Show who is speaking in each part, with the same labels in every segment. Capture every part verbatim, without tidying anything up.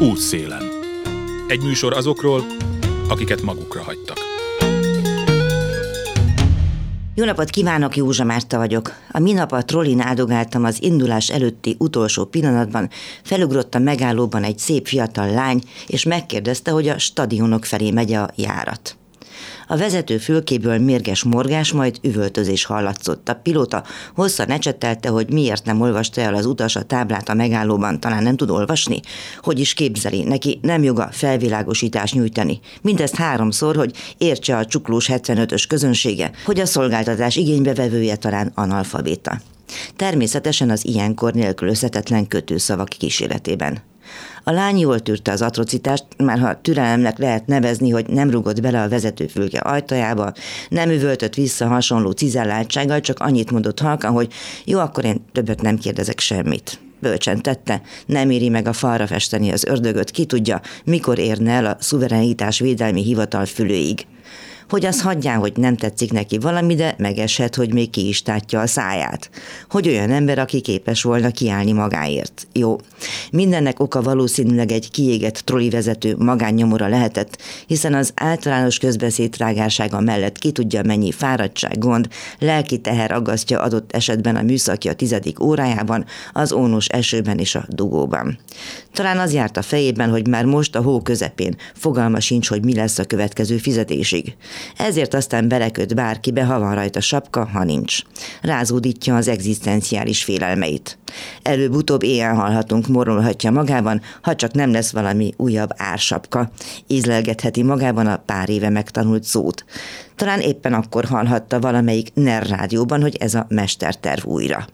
Speaker 1: Útszélen. Egy műsor azokról, akiket magukra hagytak.
Speaker 2: Jó napot kívánok, Józsa Márta vagyok. A minap a trollin áldogáltam, az indulás előtti utolsó pillanatban felugrott a megállóban egy szép fiatal lány, és megkérdezte, hogy a stadionok felé megy a járat. A vezető fülkéből mérges morgás, majd üvöltözés hallatszott. A pilóta hosszan ecsetelte, hogy miért nem olvasta el az utas a táblát a megállóban, talán nem tud olvasni. Hogy is képzeli, neki nem joga felvilágosítást nyújtani. Mindezt háromszor, hogy értse a csuklós hetvenötös közönsége, hogy a szolgáltatás igénybevevője talán analfabéta. Természetesen az ilyenkor nélkülözhetetlen kötőszavak kíséretében. A lány jól tűrte az atrocitást, már ha türelemnek lehet nevezni, hogy nem rugott bele a vezetőfülke ajtajába, nem üvöltött vissza hasonló cizelláltsággal, csak annyit mondott halkan, hogy jó, akkor én többet nem kérdezek semmit. Bölcsen tette, nem éri meg a falra festeni az ördögöt, ki tudja, mikor érne el a szuverenitás védelmi hivatal fülőig. Hogy az hagyján, hogy nem tetszik neki valami, de megeshet, hogy még ki is tátja a száját. Hogy olyan ember, aki képes volna kiállni magáért. Jó, mindennek oka valószínűleg egy kiégett trollivezető magánnyomora lehetett, hiszen az általános közbeszéd trágársága mellett ki tudja mennyi fáradtság, gond, lelki teher aggasztja adott esetben a műszaki a tizedik órájában, az ónos esőben és a dugóban. Talán az járt a fejében, hogy már most a hó közepén fogalma sincs, hogy mi lesz a következő fizetésig. Ezért aztán beleköt bárkibe, ha van rajta sapka, ha nincs. Rázódítja az egzisztenciális félelmeit. Előbb-utóbb éjjel hallhatunk, morolhatja magában, ha csak nem lesz valami újabb ársapka. Ízlelgetheti magában a pár éve megtanult szót. Talán éppen akkor hallhatta valamelyik NER rádióban, hogy ez a mesterterv újra.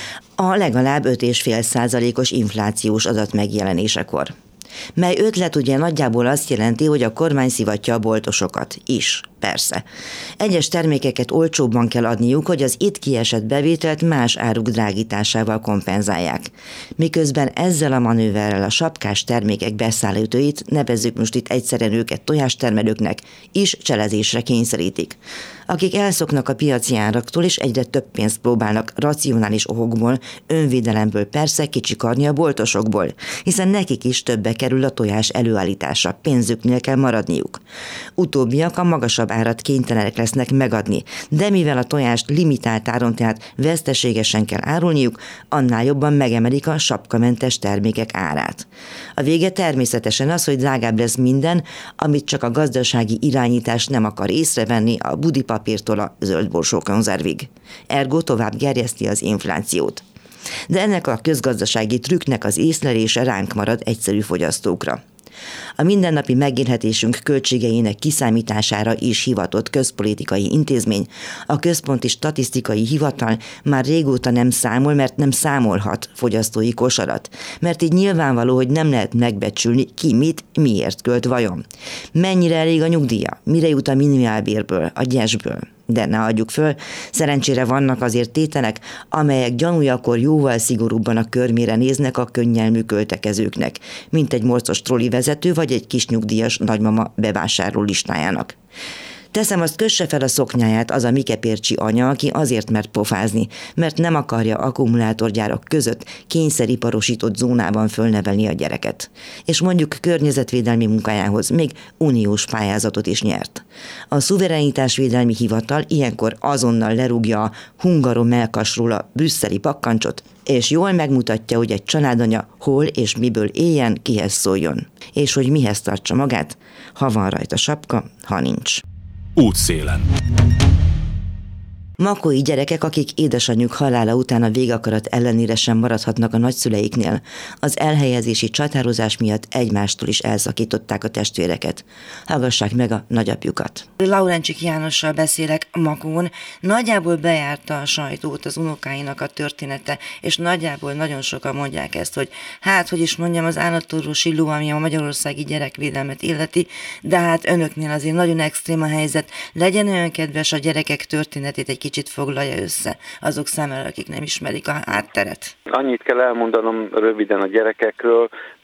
Speaker 2: A legalább öt egész öt százalékos inflációs adat megjelenésekor. Mely ötlet ugye nagyjából azt jelenti, hogy a kormány szivatja a boltosokat is, persze. Egyes termékeket olcsóbban kell adniuk, hogy az itt kiesett bevételt más áruk drágításával kompenzálják. Miközben ezzel a manőverrel a sapkás termékek beszállítóit, nevezzük most itt egyszerűen őket tojástermelőknek, is cselezésre kényszerítik. Akik elszoknak a piaci áraktól, és egyre több pénzt próbálnak racionális okokból, önvédelemből persze kicsikarni a boltosokból, hiszen nekik is többe kerül a tojás előállítása, pénzüknél kell maradniuk. Utóbbiak a magasabb árat kénytelenek lesznek megadni, de mivel a tojást limitált áron, tehát veszteségesen kell árulniuk, annál jobban megemelik a sapkamentes termékek árát. A vége természetesen az, hogy drágább lesz minden, amit csak a gazdasági irányítás nem akar észrevenni, a budipapírtól a zöldborsó konzervig. Ergo tovább gerjeszti az inflációt. De ennek a közgazdasági trükknek az észlelése ránk marad egyszerű fogyasztókra. A mindennapi megélhetésünk költségeinek kiszámítására is hivatott közpolitikai intézmény, a Központi Statisztikai Hivatal már régóta nem számol, mert nem számolhat fogyasztói kosarat, mert így nyilvánvaló, hogy nem lehet megbecsülni, ki mit, miért költ vajon. Mennyire elég a nyugdíja, mire jut a minimálbérből, a gyesből. De ne adjuk föl, szerencsére vannak azért tételek, amelyek gyanújakor jóval szigorúbban a körmére néznek a könnyelmű költekezőknek, mint egy morcos trollivezető vagy egy kis nyugdíjas nagymama bevásárló listájának. Teszem, azt kösse fel a szoknyáját az a Mike Pércsi anya, aki azért mert pofázni, mert nem akarja akkumulátorgyárak között kényszeriparosított zónában fölnevelni a gyereket. És mondjuk környezetvédelmi munkájához még uniós pályázatot is nyert. A Szuverenitásvédelmi Hivatal ilyenkor azonnal lerúgja a Hungarom melkasról a brüsszeli pakkancsot, és jól megmutatja, hogy egy családanya hol és miből éljen, kihez szóljon. És hogy mihez tartsa magát, ha van rajta sapka, ha nincs.
Speaker 1: Útszélen.
Speaker 2: Makói gyerekek, akik édesanyjuk halála után a végakarat ellenére sem maradhatnak a nagyszüleiknél, az elhelyezési csatározás miatt egymástól is elszakították a testvéreket. Hallgassák meg a nagyapjukat.
Speaker 3: Laurencsik Jánossal beszélek Makón. Nagyjából bejárta a sajtót az unokáinak a története, és nagyjából nagyon sokan mondják ezt, hogy hát, hogy is mondjam, az állatorvosi ló, ami a magyarországi gyerekvédelmet illeti, de hát önöknél azért nagyon extrém a helyzet. Legyen olyan kedves, a gyerekek történetét egy kicsit foglalja össze azok számára, akik nem ismerik a hátteret.
Speaker 4: Annyit kell elmondanom röviden a gyerekekről,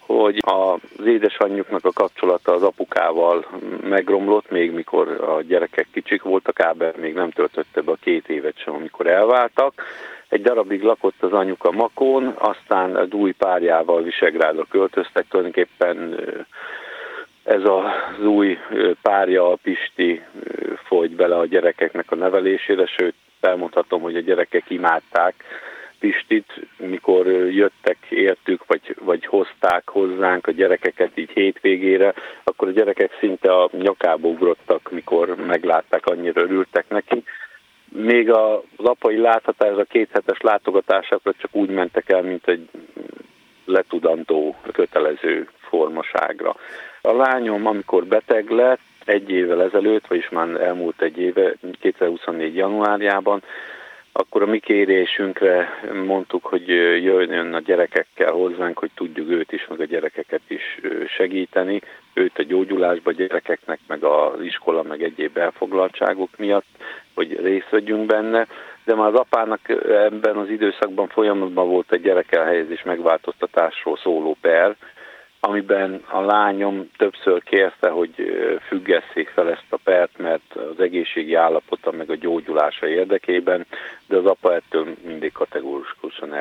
Speaker 4: hogy az édesanyjuknak a kapcsolata az apukával megromlott, még mikor a gyerekek kicsik voltak, Ábel még nem töltötte be a két évet sem, amikor elváltak. Egy darabig lakott az anyuka Makón, aztán az új párjával Visegrádra költöztek, tulajdonképpen ez az új párja, a Pisti folyt bele a gyerekeknek a nevelésére, sőt elmondhatom, hogy a gyerekek imádták Pistit, mikor jöttek értük, vagy, vagy hozták hozzánk a gyerekeket így hétvégére, akkor a gyerekek szinte a nyakába ugrottak, mikor meglátták, annyira örültek neki. Még az apai láthatásra, a kéthetes látogatásokra csak úgy mentek el, mint egy letudantó, kötelező formaságra. A lányom, amikor beteg lett, egy évvel ezelőtt, vagyis már elmúlt egy éve, kétezer-huszonnégy januárjában, akkor a mi kérésünkre mondtuk, hogy jöjjön a gyerekekkel hozzánk, hogy tudjuk őt is, meg a gyerekeket is segíteni. Őt a gyógyulásba, a gyerekeknek, meg az iskola, meg egyéb elfoglaltságok miatt, hogy részt vegyünk benne. De már az apának ebben az időszakban folyamatban volt egy gyerekelhelyezés megváltoztatásról szóló per, amiben a lányom többször kérte, hogy függesszék fel ezt a pert, mert az egészségi állapota meg a gyógyulása érdekében, de az apa ettől mindig kategórikusan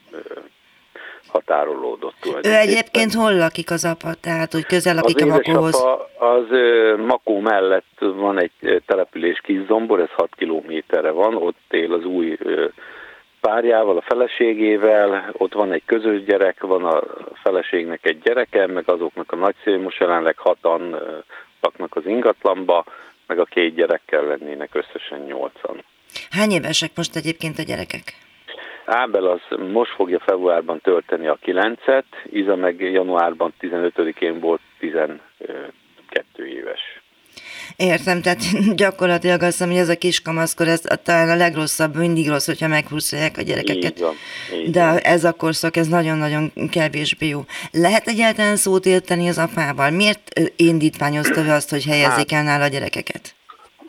Speaker 4: elhatárolódott.
Speaker 3: Ő egyébként hol lakik az apa? Tehát, hogy közel lakik a Makóhoz?
Speaker 4: Az édesapa az Makó mellett van egy település, Kiszombor, ez hat kilométerre van, ott él az új párjával, a feleségével, ott van egy közös gyerek, van a feleségnek egy gyereke, meg azoknak a nagyszülők, most jelenleg hatan laknak az ingatlanba, meg a két gyerekkel lennének összesen nyolcan.
Speaker 3: Hány évesek most egyébként a gyerekek?
Speaker 4: Ábel az most fogja februárban tölteni a kilencet, Iza meg januárban tizenötödikén volt tizenkettő éves.
Speaker 3: Értem, tehát gyakorlatilag azt hiszem, hogy ez a kiskamaszkor, ez talán a legrosszabb, mindig rossz, hogyha meghúzolják a gyerekeket.
Speaker 4: Így van, így
Speaker 3: de
Speaker 4: van.
Speaker 3: Ez a korszak, ez nagyon-nagyon kevésbé jó. Lehet egyáltalán szót érteni az apával? Miért indítványozta ő azt, hogy helyezik el nála a gyerekeket?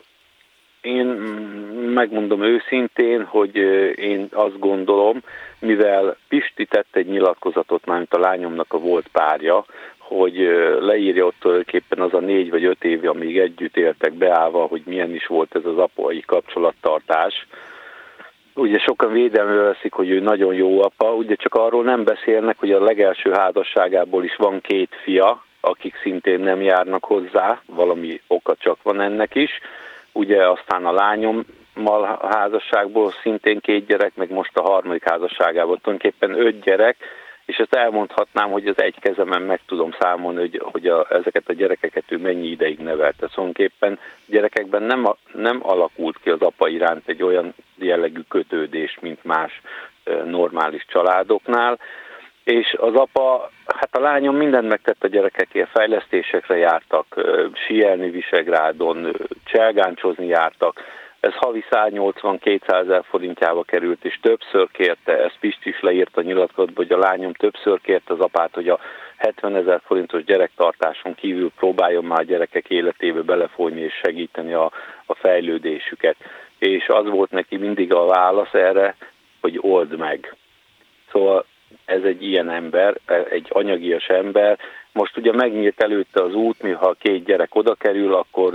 Speaker 4: Én megmondom őszintén, hogy én azt gondolom, mivel Pisti tett egy nyilatkozatot, mármint a lányomnak a volt párja, hogy leírja ott tulajdonképpen az a négy vagy öt év, amíg együtt éltek beállva, hogy milyen is volt ez az apai kapcsolattartás. Ugye sokan védelmre veszik, hogy ő nagyon jó apa, ugye csak arról nem beszélnek, hogy a legelső házasságából is van két fia, akik szintén nem járnak hozzá, valami oka csak van ennek is. Ugye aztán a lányommal a házasságból szintén két gyerek, meg most a harmadik házasságából tulajdonképpen öt gyerek, és ezt elmondhatnám, hogy az egy kezemen meg tudom számolni, hogy, hogy a, ezeket a gyerekeket ő mennyi ideig nevelte. Szóval gyerekekben nem, a, nem alakult ki az apa iránt egy olyan jellegű kötődés, mint más e, normális családoknál, és az apa, hát a lányom mindent megtett a gyerekekért, fejlesztésekre jártak, e, síelni Visegrádon, cselgáncsozni jártak. Ez havi száznyolcvan-kétszázezer forintjába került, és többször kérte, ezt Pisti is leírt a nyilatkozatba, hogy a lányom többször kérte az apát, hogy a hetvenezer forintos gyerektartáson kívül próbáljon már a gyerekek életébe belefolyni és segíteni a, a fejlődésüket. És az volt neki mindig a válasz erre, hogy old meg. Szóval ez egy ilyen ember, egy anyagias ember. Most ugye megnyílt előtte az út, mi ha két gyerek oda kerül, akkor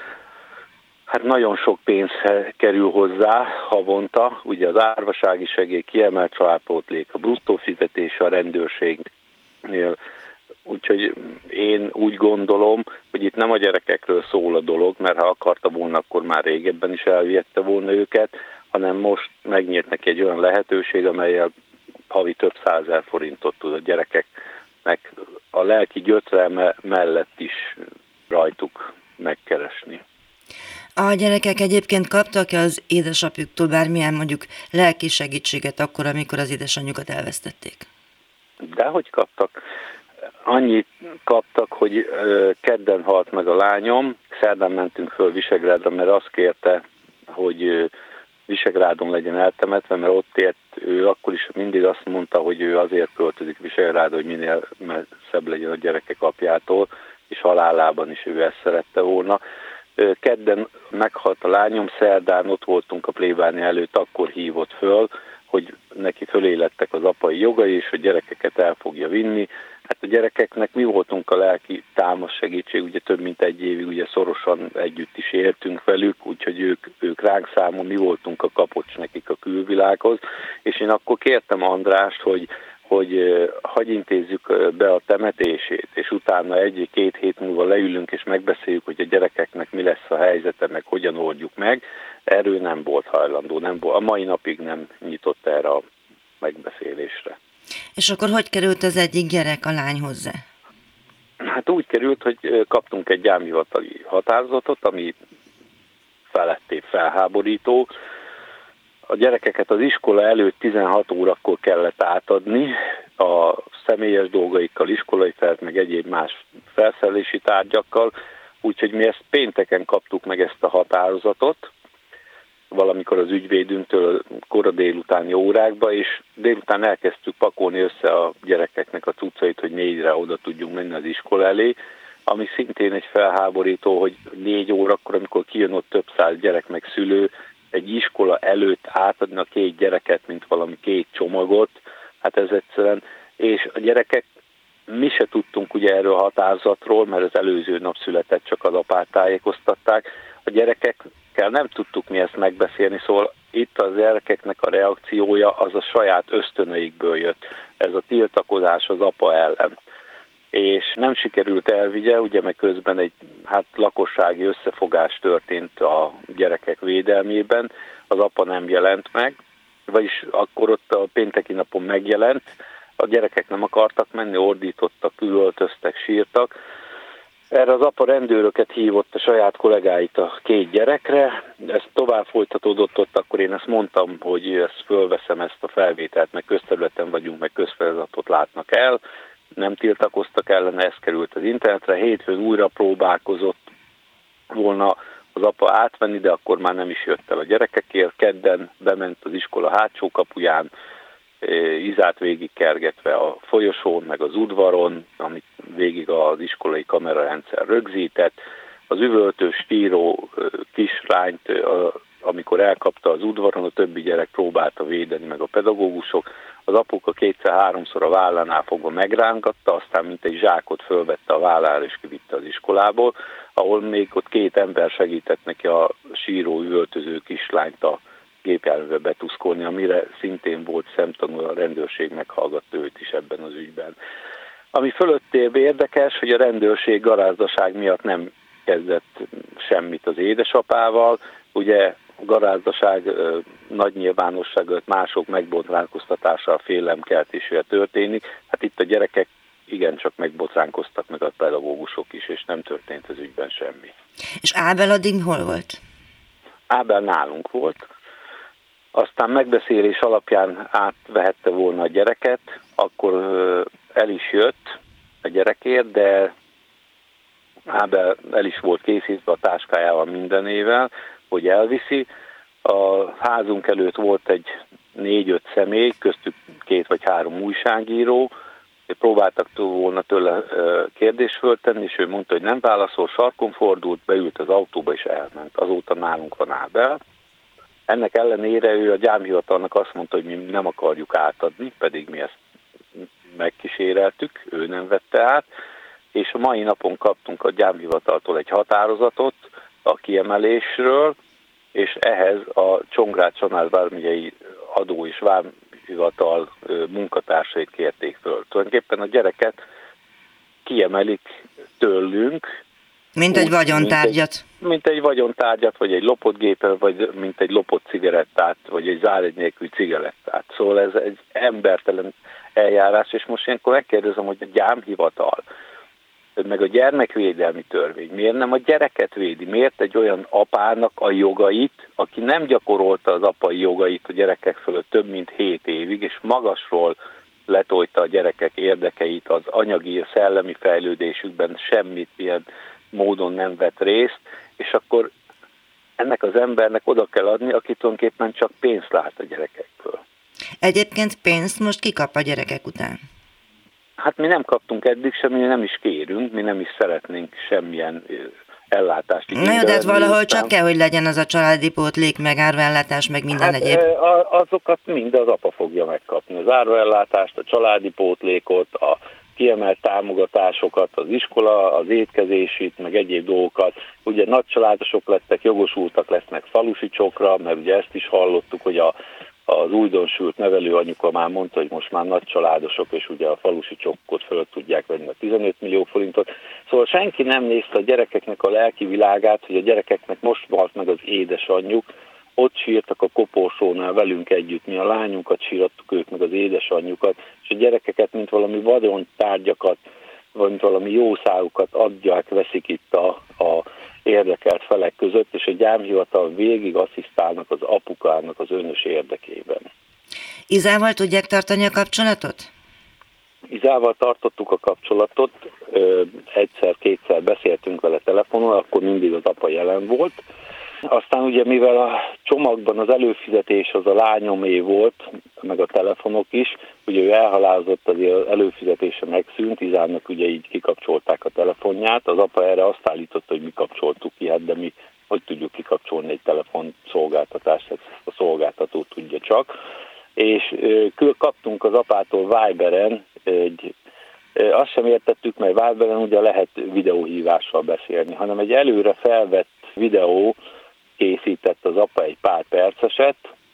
Speaker 4: hát nagyon sok pénz kerül hozzá havonta, ugye az árvasági segély, kiemelt családpótlék, a bruttó fizetés a rendőrségnél. Úgyhogy én úgy gondolom, hogy itt nem a gyerekekről szól a dolog, mert ha akarta volna, akkor már régebben is elvihette volna őket, hanem most megnyílt neki egy olyan lehetőség, amellyel havi több százezer forintot tud a gyerekeknek a lelki gyötrelme mellett is rajtuk megkeresni.
Speaker 3: A gyerekek egyébként kaptak-e az édesapjuktól bármilyen mondjuk lelki segítséget akkor, amikor az édesanyjukat elvesztették?
Speaker 4: Dehogy kaptak. Annyit kaptak, hogy kedden halt meg a lányom, szerdán mentünk föl Visegrádra, mert azt kérte, hogy Visegrádon legyen eltemetve, mert ott ért ő, akkor is mindig azt mondta, hogy ő azért költözik Visegrádra, hogy minél messzebb legyen a gyerekek apjától, és halálában is ő ezt szerette volna. Kedden meghalt a lányom, szerdán ott voltunk a plébánia előtt, akkor hívott föl, hogy neki fölé lettek az apai jogai, és a gyerekeket el fogja vinni. Hát a gyerekeknek mi voltunk a lelki támasz segítség, ugye több mint egy évig ugye szorosan együtt is éltünk velük, úgyhogy ők, ők ránk számon, mi voltunk a kapocs nekik a külvilághoz, és én akkor kértem Andrást, hogy hogy hagy intézzük be a temetését, és utána egy-két hét múlva leülünk, és megbeszéljük, hogy a gyerekeknek mi lesz a helyzete, meg hogyan oldjuk meg. Erről nem volt hajlandó, nem volt, a mai napig nem nyitott erre a megbeszélésre.
Speaker 3: És akkor hogy került az egyik gyerek a lány hozzá?
Speaker 4: Hát úgy került, hogy kaptunk egy gyámhivatali határozatot, ami feletté felháborító. A gyerekeket az iskola előtt tizenhat órakor kellett átadni a személyes dolgaikkal, iskolai felt, meg egyéb más felszerelési tárgyakkal, úgyhogy mi ezt pénteken kaptuk meg ezt a határozatot, valamikor az ügyvédünktől kora délutáni órákba, és délután elkezdtük pakolni össze a gyerekeknek a cuccait, hogy négyre oda tudjunk menni az iskola elé, ami szintén egy felháborító, hogy négy órakor, amikor kijön ott több száz gyerek meg szülő, egy iskola előtt átadni a két gyereket, mint valami két csomagot, hát ez egyszerűen, és a gyerekek, mi se tudtunk ugye erről a határozatról, mert az előző nap született, csak az apát tájékoztatták, a gyerekekkel nem tudtuk mi ezt megbeszélni, szóval itt az gyerekeknek a reakciója az a saját ösztönöikből jött, ez a tiltakozás az apa ellen. És nem sikerült elvigye, ugye meg közben egy hát lakossági összefogás történt a gyerekek védelmében, az apa nem jelent meg, vagyis akkor ott a pénteki napon megjelent, a gyerekek nem akartak menni, ordítottak, üvöltöztek, sírtak. Erre az apa rendőröket hívott a saját kollégáit a két gyerekre, ez tovább folytatódott ott, akkor én ezt mondtam, hogy ezt fölveszem ezt a felvételt, meg közterületen vagyunk, meg közfeladatot látnak el, nem tiltakoztak ellene, ez került az internetre, hétfőn újra próbálkozott volna az apa átvenni, de akkor már nem is jött el a gyerekekért, kedden bement az iskola hátsó kapuján, Izát végig kergetve a folyosón, meg az udvaron, amit végig az iskolai kamerarendszer rögzített, az üvöltős, síró kislányt, amikor elkapta az udvaron, a többi gyerek próbálta védeni, meg a pedagógusok, az apuka kétszer-háromszor a vállánál fogva megrángatta, aztán mint egy zsákot fölvette a vállára és kivitte az iskolából, ahol még ott két ember segített neki a síró, üvöltöző kislányt a gépjárműbe betuszkolni, amire szintén volt szemtanú, a rendőrség meghallgatta őt is ebben az ügyben. Ami fölöttébb érdekes, hogy a rendőrség garázdaság miatt nem kezdett semmit az édesapával, ugye a garázdaság nagy nyilvánosság, mások megbotránkoztatással félelemkeltésével történik. Hát itt a gyerekek igencsak megbotránkoztak, meg a pedagógusok is, és nem történt az ügyben semmi.
Speaker 3: És Ábel addig hol volt?
Speaker 4: Ábel nálunk volt. Aztán megbeszélés alapján átvehette volna a gyereket, akkor el is jött a gyerekért, de Ábel el is volt készítve a táskájával mindenével, hogy elviszi. A házunk előtt volt egy négy-öt személy, köztük két vagy három újságíró, próbáltak volna tőle kérdést föltenni, és ő mondta, hogy nem válaszol, sarkon fordult, beült az autóba és elment. Azóta nálunk van Ábel. Ennek ellenére ő a gyámhivatalnak azt mondta, hogy mi nem akarjuk átadni, pedig mi ezt megkíséreltük, ő nem vette át, és a mai napon kaptunk a gyámhivataltól egy határozatot a kiemelésről, és ehhez a Csongrád-Csanád vármegyei adó és vámhivatal munkatársait kérték föl. Tulajdonképpen a gyereket kiemelik tőlünk.
Speaker 3: Mint egy vagyontárgyat.
Speaker 4: Mint egy, mint egy vagyontárgyat, vagy egy lopott gépet, vagy mint egy lopott cigarettát, vagy egy zárény nélkül cigarettát. Szóval ez egy embertelen eljárás, és most ilyenkor megkérdezem, hogy a gyámhivatal, meg a gyermekvédelmi törvény miért nem a gyereket védi? Miért egy olyan apának a jogait, aki nem gyakorolta az apai jogait a gyerekek fölött több mint hét évig, és magasról letolta a gyerekek érdekeit, az anyagi, szellemi fejlődésükben semmit ilyen módon nem vett részt, és akkor ennek az embernek oda kell adni, aki tulajdonképpen csak pénzt lát a gyerekekből.
Speaker 3: Egyébként pénzt most kikap a gyerekek után?
Speaker 4: Hát mi nem kaptunk eddig sem, mi nem is kérünk, mi nem is szeretnénk semmilyen ellátást
Speaker 3: Na jó, de hát valahol csak kell, hogy legyen az a családi pótlék, meg áruellátás, meg minden
Speaker 4: hát,
Speaker 3: egyéb.
Speaker 4: Azokat mind az apa fogja megkapni. Az áruellátást, a családi pótlékot, a kiemelt támogatásokat, az iskola, az étkezését, meg egyéb dolgokat. Ugye nagycsaládosok lettek, jogosultak lesznek falusi csokra, mert ugye ezt is hallottuk, hogy a, az újdonsült nevelőanyuka már mondta, hogy most már nagycsaládosok, és ugye a falusi csokkot föl tudják venni a tizenöt millió forintot. Szóval senki nem nézte a gyerekeknek a lelki világát, hogy a gyerekeknek most halt meg az édesanyjuk, ott sírtak a koporsónál velünk együtt, mi a lányunkat sírattuk, ők meg az édesanyjukat, és a gyerekeket, mint valami vadontárgyakat, vagy mint valami jószágukat adják, veszik itt a, a érdekelt felek között, és a gyámhivatal végig asszisztálnak az apukának az önös érdekében.
Speaker 3: Izával tudják tartani a kapcsolatot?
Speaker 4: Izával tartottuk a kapcsolatot, egyszer-kétszer beszéltünk vele telefonon, akkor mindig az apa jelen volt. Aztán ugye mivel a csomagban az előfizetés az a lányomé volt, meg a telefonok is, ugye ő elhalálozott, azért az előfizetése megszűnt, Izának ugye így kikapcsolták a telefonját, az apa erre azt állította, hogy mi kapcsoltuk ki, hát de mi hogy tudjuk kikapcsolni egy telefonszolgáltatást, ezt a szolgáltató tudja csak. És kaptunk az apától Viberen egy, azt sem értettük, mert Viberen ugye lehet videóhívással beszélni, hanem egy előre felvett videó készített az apa egy pár perceset,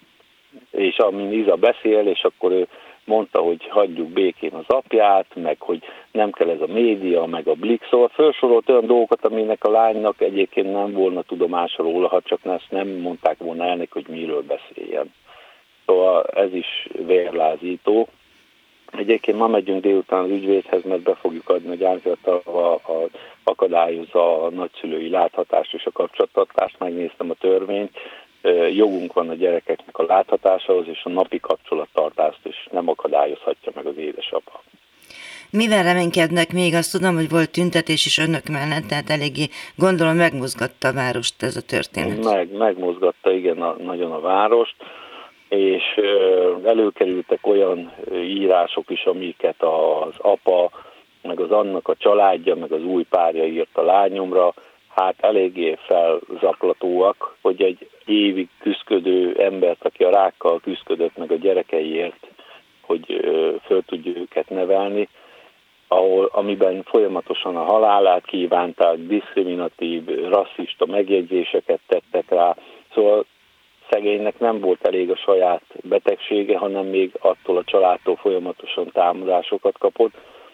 Speaker 4: és amin Iza beszél, és akkor ő mondta, hogy hagyjuk békén az apját, meg hogy nem kell ez a média, meg a Blik, szóval felsorolt olyan dolgokat, aminek a lánynak egyébként nem volna tudomása róla, ha csak ezt nem mondták volna el neki, hogy miről beszéljen. Szóval ez is vérlázító. Egyébként ma megyünk délután az ügyvédhez, mert be fogjuk adni, hogy átjárattal akadályozza a nagyszülői láthatást és a kapcsolattartást. Megnéztem a törvényt, jogunk van a gyerekeknek a láthatásához, és a napi kapcsolattartást is nem akadályozhatja meg az édesapa.
Speaker 3: Mivel reménykednek még? Azt tudom, hogy volt tüntetés is önök mellett, tehát eléggé gondolom megmozgatta a várost ez a történet.
Speaker 4: Meg, megmozgatta, igen, a, nagyon a várost, és előkerültek olyan írások is, amiket az apa, meg az annak a családja, meg az új párja írt a lányomra, hát eléggé felzaklatóak, hogy egy évig küszködő embert, aki a rákkal küszködött meg a gyerekeiért, hogy föl tudja őket nevelni, ahol, amiben folyamatosan a halálát kívánták, diszkriminatív, rasszista megjegyzéseket tettek rá, szóval szegénynek nem volt elég a saját betegsége, hanem még attól a családtól folyamatosan támadásokat kapott,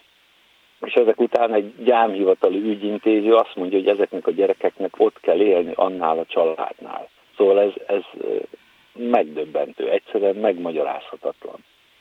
Speaker 4: és ezek után egy gyámhivatali ügyintéző azt mondja, hogy ezeknek a gyerekeknek ott kell élni annál a családnál. Szóval ez, ez megdöbbentő, egyszerűen megmagyarázhatatlan.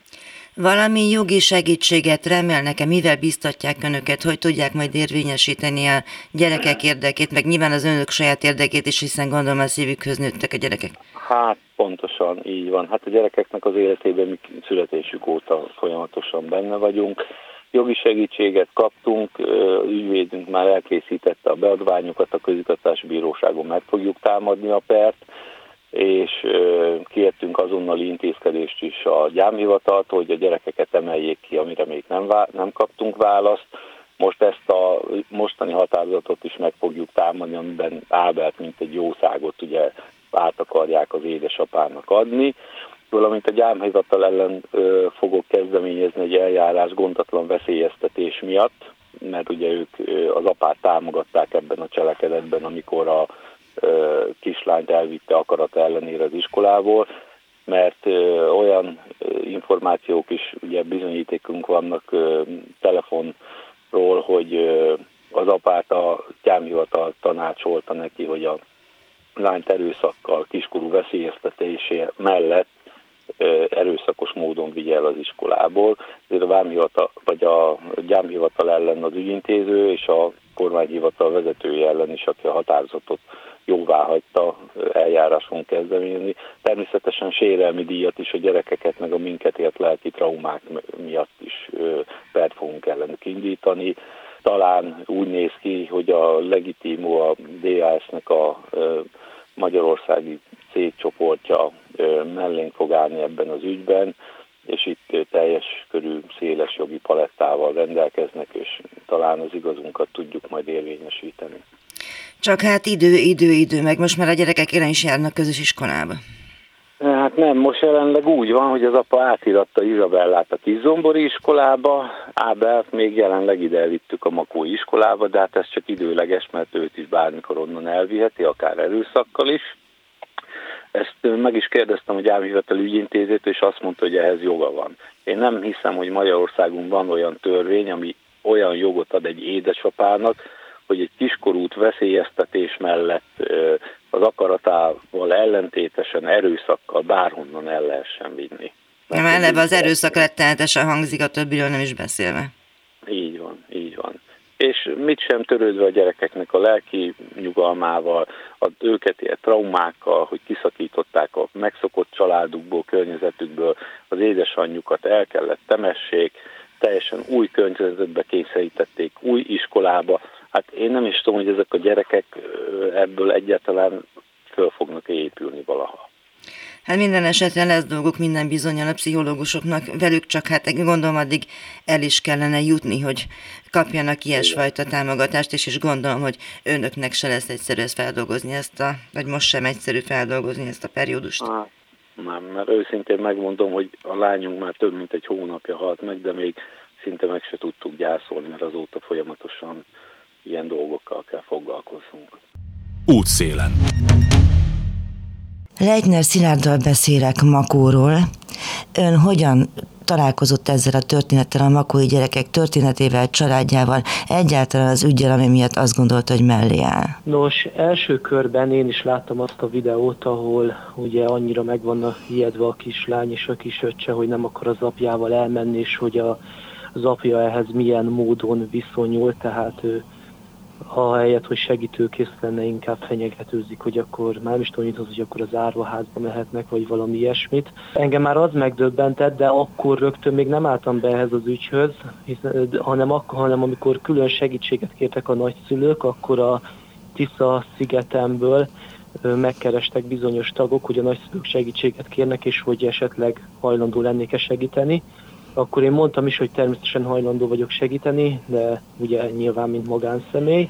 Speaker 3: Valami jogi segítséget remélnek-e, mivel biztatják önöket, hogy tudják majd érvényesíteni a gyerekek érdekét, meg nyilván az önök saját érdekét is, hiszen gondolom a szívükhöz nőttek a gyerekek. Hát pontosan így van. Hát a gyerekeknek az életében mi születésük óta folyamatosan benne vagyunk. Jogi segítséget kaptunk, ügyvédünk már elkészítette a beadványokat, a közigazgatási bíróságon meg fogjuk támadni a pert, és kértünk azonnali intézkedést is a gyámhivataltól, hogy a gyerekeket emeljék ki, amire még nem, vá- nem kaptunk választ. Most ezt a mostani határozatot is meg fogjuk támadni, amiben Ábelt, mint egy jószágot ugye át akarják az édesapának adni, valamint a gyámhivatal ellen ö, fogok kezdeményezni egy eljárás gondatlan veszélyeztetés miatt, mert ugye ők ö, az apát támogatták ebben a cselekedetben, amikor a ö, kislányt elvitte akarat ellenére az iskolából, mert ö, olyan ö, információk is, ugye bizonyítékunk vannak ö, telefonról, hogy ö, az apát a gyámhivatal tanácsolta neki, hogy a lányt erőszakkal, kiskorú veszélyeztetése mellett erőszakos módon vigye el az iskolából. Ezért a vámhivatal, vagy a gyámhivatal ellen az ügyintéző és a kormányhivatal vezetője ellen is, aki a határozatot jóvá hagyta, eljáráson kezdeményezni. Természetesen sérelmi díjat is a gyerekeket, meg a minket ért lelki traumák miatt is pert fogunk ellenük indítani. Talán úgy néz ki, hogy a Legitimo, a dé á es-nek a magyarországi cégcsoportja mellénk fog állni ebben az ügyben, és itt teljes körű, széles jogi palettával rendelkeznek, és talán az igazunkat tudjuk majd érvényesíteni. Csak hát idő, idő, idő, meg most már a gyerekek élen is járnak közös iskolába.
Speaker 4: Hát nem, most jelenleg úgy van, hogy az apa átiratta Izabellát a Kiszombori iskolába, Ábelt még jelenleg ide elvittük a Makói iskolába, de hát ez csak időleges, mert őt is bármikor onnan elviheti, akár erőszakkal is. Ezt meg is kérdeztem a gyámhivatal ügyintézőtől, és azt mondta, hogy ehhez joga van. Én nem hiszem, hogy Magyarországon van olyan törvény, ami olyan jogot ad egy édesapának, hogy egy kiskorút veszélyeztetés mellett az akaratával ellentétesen erőszakkal bárhonnan el lehessen vinni.
Speaker 3: Nem, eleve az erőszak rettenetesen hangzik, a többiről nem is beszélve.
Speaker 4: Így van, így van. És mit sem törődve a gyerekeknek a lelki nyugalmával, a őket ilyen traumákkal, hogy kiszakították a megszokott családukból, környezetükből, az édesanyjukat el kellett temessék, teljesen új környezetbe kényszerítették, új iskolába. Hát én nem is tudom, hogy ezek a gyerekek ebből egyáltalán föl fognak épülni valaha.
Speaker 3: Hát minden esetben lesz dolgok minden bizonnyal a pszichológusoknak, velük csak hát gondolom addig el is kellene jutni, hogy kapjanak ilyesfajta támogatást, és is gondolom, hogy önöknek se lesz egyszerű ezt feldolgozni ezt a, vagy most sem egyszerű feldolgozni ezt a periódust.
Speaker 4: Ah, nem, mert őszintén megmondom, hogy a lányunk már több mint egy hónapja halt meg, de még szinte meg se tudtuk gyászolni, mert azóta folyamatosan ilyen dolgokkal kell foglalkoznunk.
Speaker 1: Útszélen.
Speaker 2: Leitner Szilárddal beszélek Makóról. Ön hogyan találkozott ezzel a történettel, a makói gyerekek történetével, családjával, egyáltalán az üggyel, ami miatt azt gondolta, hogy mellé áll?
Speaker 5: Nos, első körben én is láttam azt a videót, ahol ugye annyira meg vannak ijedve a kislány és a kisöccse, hogy nem akar az apjával elmenni, és hogy a, az apja ehhez milyen módon viszonyul, tehát ő ahelyett, hogy segítőkész lenne, inkább fenyegetőzik, hogy akkor már nem is tudom, hogy akkor az árvaházba mehetnek, vagy valami ilyesmit. Engem már az megdöbbentett, de akkor rögtön még nem álltam be ehhez az ügyhöz, hiszen, hanem, akkor, hanem amikor külön segítséget kértek a nagyszülők, akkor a Tisza-szigetemből megkerestek bizonyos tagok, hogy a nagyszülők segítséget kérnek, és hogy esetleg hajlandó lennék-e segíteni. Akkor én mondtam is, hogy természetesen hajlandó vagyok segíteni, de ugye nyilván, mint magánszemély.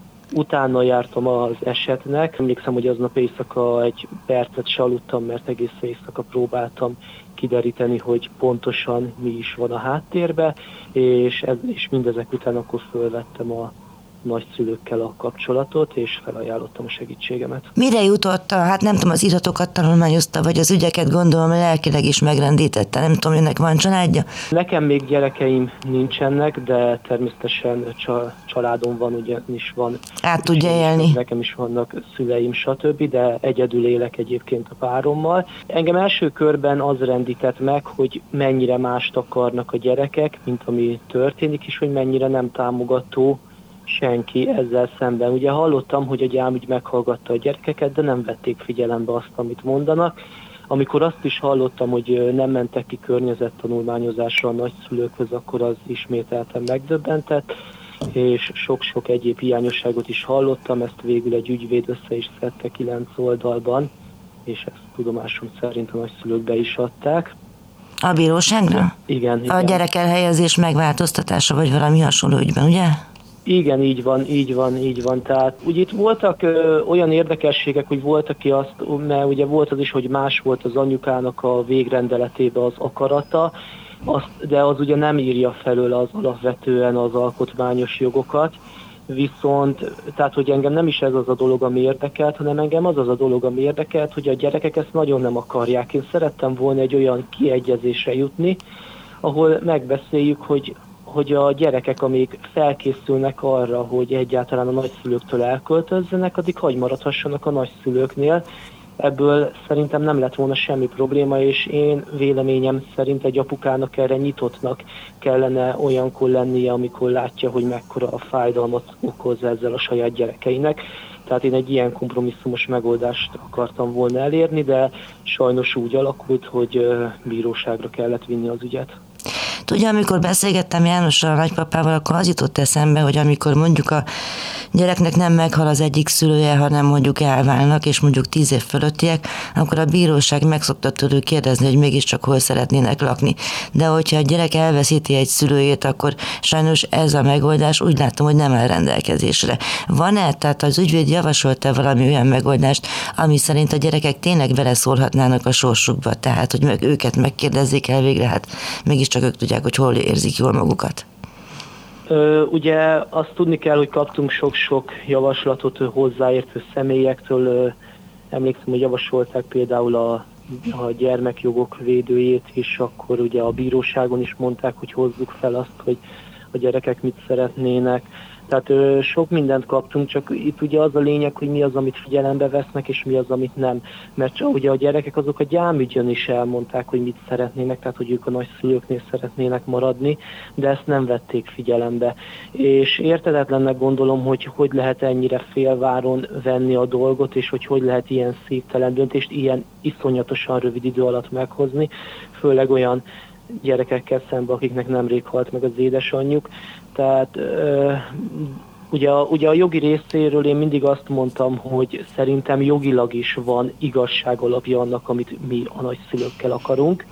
Speaker 5: Utána jártam az esetnek. Emlékszem, hogy aznap éjszaka egy percet se aludtam, mert egész éjszaka próbáltam kideríteni, hogy pontosan mi is van a háttérbe, és, ez, és mindezek után akkor fölvettem a nagyszülőkkel a kapcsolatot, és felajánlottam a segítségemet.
Speaker 2: Mire jutott? Hát nem tudom, az iratokat tanulmányozta, vagy az ügyeket gondolom lelkileg is megrendítette. Nem tudom, önnek van családja?
Speaker 5: Nekem még gyerekeim nincsenek, de természetesen családom van, ugyanis van.
Speaker 2: Át tudja élni.
Speaker 5: Nekem is vannak szüleim, stb., de egyedül élek egyébként a párommal. Engem első körben az rendített meg, hogy mennyire mást akarnak a gyerekek, mint ami történik, és hogy mennyire nem támogató senki ezzel szemben. Ugye hallottam, hogy a gyámügy meghallgatta a gyerekeket, de nem vették figyelembe azt, amit mondanak. Amikor azt is hallottam, hogy nem mentek ki környezettanulmányozásra a nagyszülőkhöz, akkor az ismételten megdöbbentett, és sok-sok egyéb hiányosságot is hallottam, ezt végül egy ügyvéd össze is szedte kilenc oldalban, és ezt tudomásom szerint a nagyszülők be is adták.
Speaker 2: A bíróságra?
Speaker 5: Igen.
Speaker 2: A
Speaker 5: igen.
Speaker 2: gyerek elhelyezés megváltoztatása, vagy valami hasonló ügyben, ugye?
Speaker 5: Igen, így van, így van, így van. Tehát ugye itt voltak ö, olyan érdekességek, hogy volt, aki azt, mert ugye volt az is, hogy más volt az anyukának a végrendeletébe az akarata, azt, de az ugye nem írja felől az alapvetően az alkotmányos jogokat, viszont, tehát hogy engem nem is ez az a dolog, ami érdekelt, hanem engem az az a dolog, ami érdekelt, hogy a gyerekek ezt nagyon nem akarják. Én szerettem volna egy olyan kiegyezésre jutni, ahol megbeszéljük, hogy hogy a gyerekek, amik felkészülnek arra, hogy egyáltalán a nagyszülőktől elköltözzenek, addig hagy maradhassanak a nagyszülőknél. Ebből szerintem nem lett volna semmi probléma, és én véleményem szerint egy apukának erre nyitottnak kellene olyankor lennie, amikor látja, hogy mekkora a fájdalmat okoz ezzel a saját gyerekeinek. Tehát én egy ilyen kompromisszumos megoldást akartam volna elérni, de sajnos úgy alakult, hogy bíróságra kellett vinni az ügyet.
Speaker 2: Tudja, amikor beszélgettem Jánossal, a nagypapával, akkor az jutott eszembe, hogy amikor mondjuk a gyereknek nem meghal az egyik szülője, hanem mondjuk elválnak, és mondjuk tíz év fölöttiek, akkor a bíróság meg szokta tőlük kérdezni, hogy mégiscsak hol szeretnének lakni. De hogyha a gyerek elveszíti egy szülőjét, akkor sajnos ez a megoldás úgy látom, hogy nem áll rendelkezésre. Van-e, tehát az ügyvéd javasolta valami olyan megoldást, ami szerint a gyerekek tényleg beleszólhatnának a sorsukba, tehát hogy meg őket megkérdezzék el végre, hát mégiscsak ők tudják, hogy hol érzik jól magukat.
Speaker 5: Ö, ugye azt tudni kell, hogy kaptunk sok-sok javaslatot hozzáértő személyektől. Ö, emlékszem, hogy javasolták például a, a gyermekjogok védőjét is, akkor ugye a bíróságon is mondták, hogy hozzuk fel azt, hogy a gyerekek mit szeretnének. Tehát ö, sok mindent kaptunk, csak itt ugye az a lényeg, hogy mi az, amit figyelembe vesznek, és mi az, amit nem. Mert csak ugye a gyerekek azok a gyámügyön is elmondták, hogy mit szeretnének, tehát hogy ők a nagyszülőknél szeretnének maradni, de ezt nem vették figyelembe. És érthetetlennek gondolom, hogy hogy lehet ennyire félváron venni a dolgot, és hogy hogy lehet ilyen szívtelen döntést ilyen iszonyatosan rövid idő alatt meghozni, főleg olyan gyerekekkel szemben, akiknek nemrég halt meg az édesanyjuk. Tehát ö, ugye, a, ugye a jogi részéről én mindig azt mondtam, hogy szerintem jogilag is van igazság alapja annak, amit mi a nagyszülőkkel akarunk,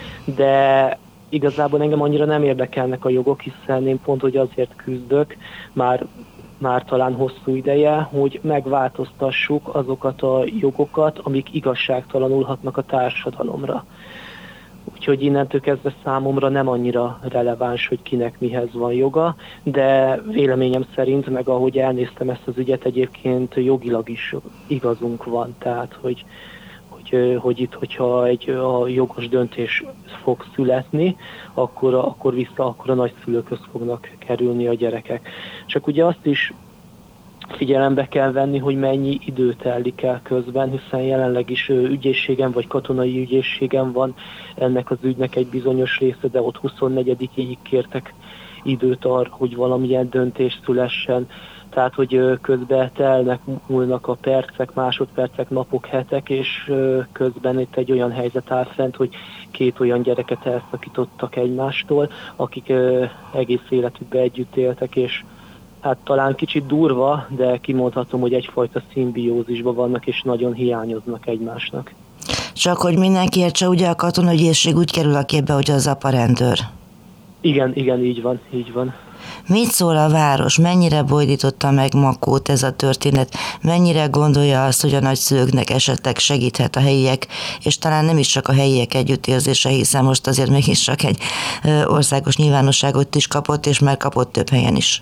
Speaker 5: de igazából engem annyira nem érdekelnek a jogok, hiszen én pont, hogy azért küzdök, már, már talán hosszú ideje, hogy megváltoztassuk azokat a jogokat, amik igazságtalanul hatnak a társadalomra. Úgyhogy innentől kezdve számomra nem annyira releváns, hogy kinek mihez van joga, de véleményem szerint, meg ahogy elnéztem ezt az ügyet, egyébként jogilag is igazunk van. Tehát, hogy, hogy, hogy itt, hogyha egy a jogos döntés fog születni, akkor, akkor vissza, akkor a nagyszülőkhöz fognak kerülni a gyerekek. Csak ugye azt is figyelembe kell venni, hogy mennyi idő telik el közben, hiszen jelenleg is ügyészségen vagy katonai ügyészségen van ennek az ügynek egy bizonyos része, de ott huszonnegyedikéig kértek időt arra, hogy valamilyen döntés szülessen. Tehát, hogy közben telnek, múlnak a percek, másodpercek, napok, hetek, és közben itt egy olyan helyzet áll fent, hogy két olyan gyereket elszakítottak egymástól, akik egész életükben együtt éltek, és hát talán kicsit durva, de kimondhatom, hogy egyfajta szimbiózisban vannak, és nagyon hiányoznak egymásnak.
Speaker 2: Csak hogy mindenki értse, ugye a katonaügyészség úgy kerül a képbe, hogy az apa rendőr.
Speaker 5: Igen, igen, így van, így van.
Speaker 2: Mit szól a város? Mennyire bojdította meg Makót ez a történet? Mennyire gondolja azt, hogy a nagyszülőknek esetleg segíthet a helyiek, és talán nem is csak a helyiek együttérzése, hiszen most azért mégiscsak egy országos nyilvánosságot is kapott, és már kapott több helyen is.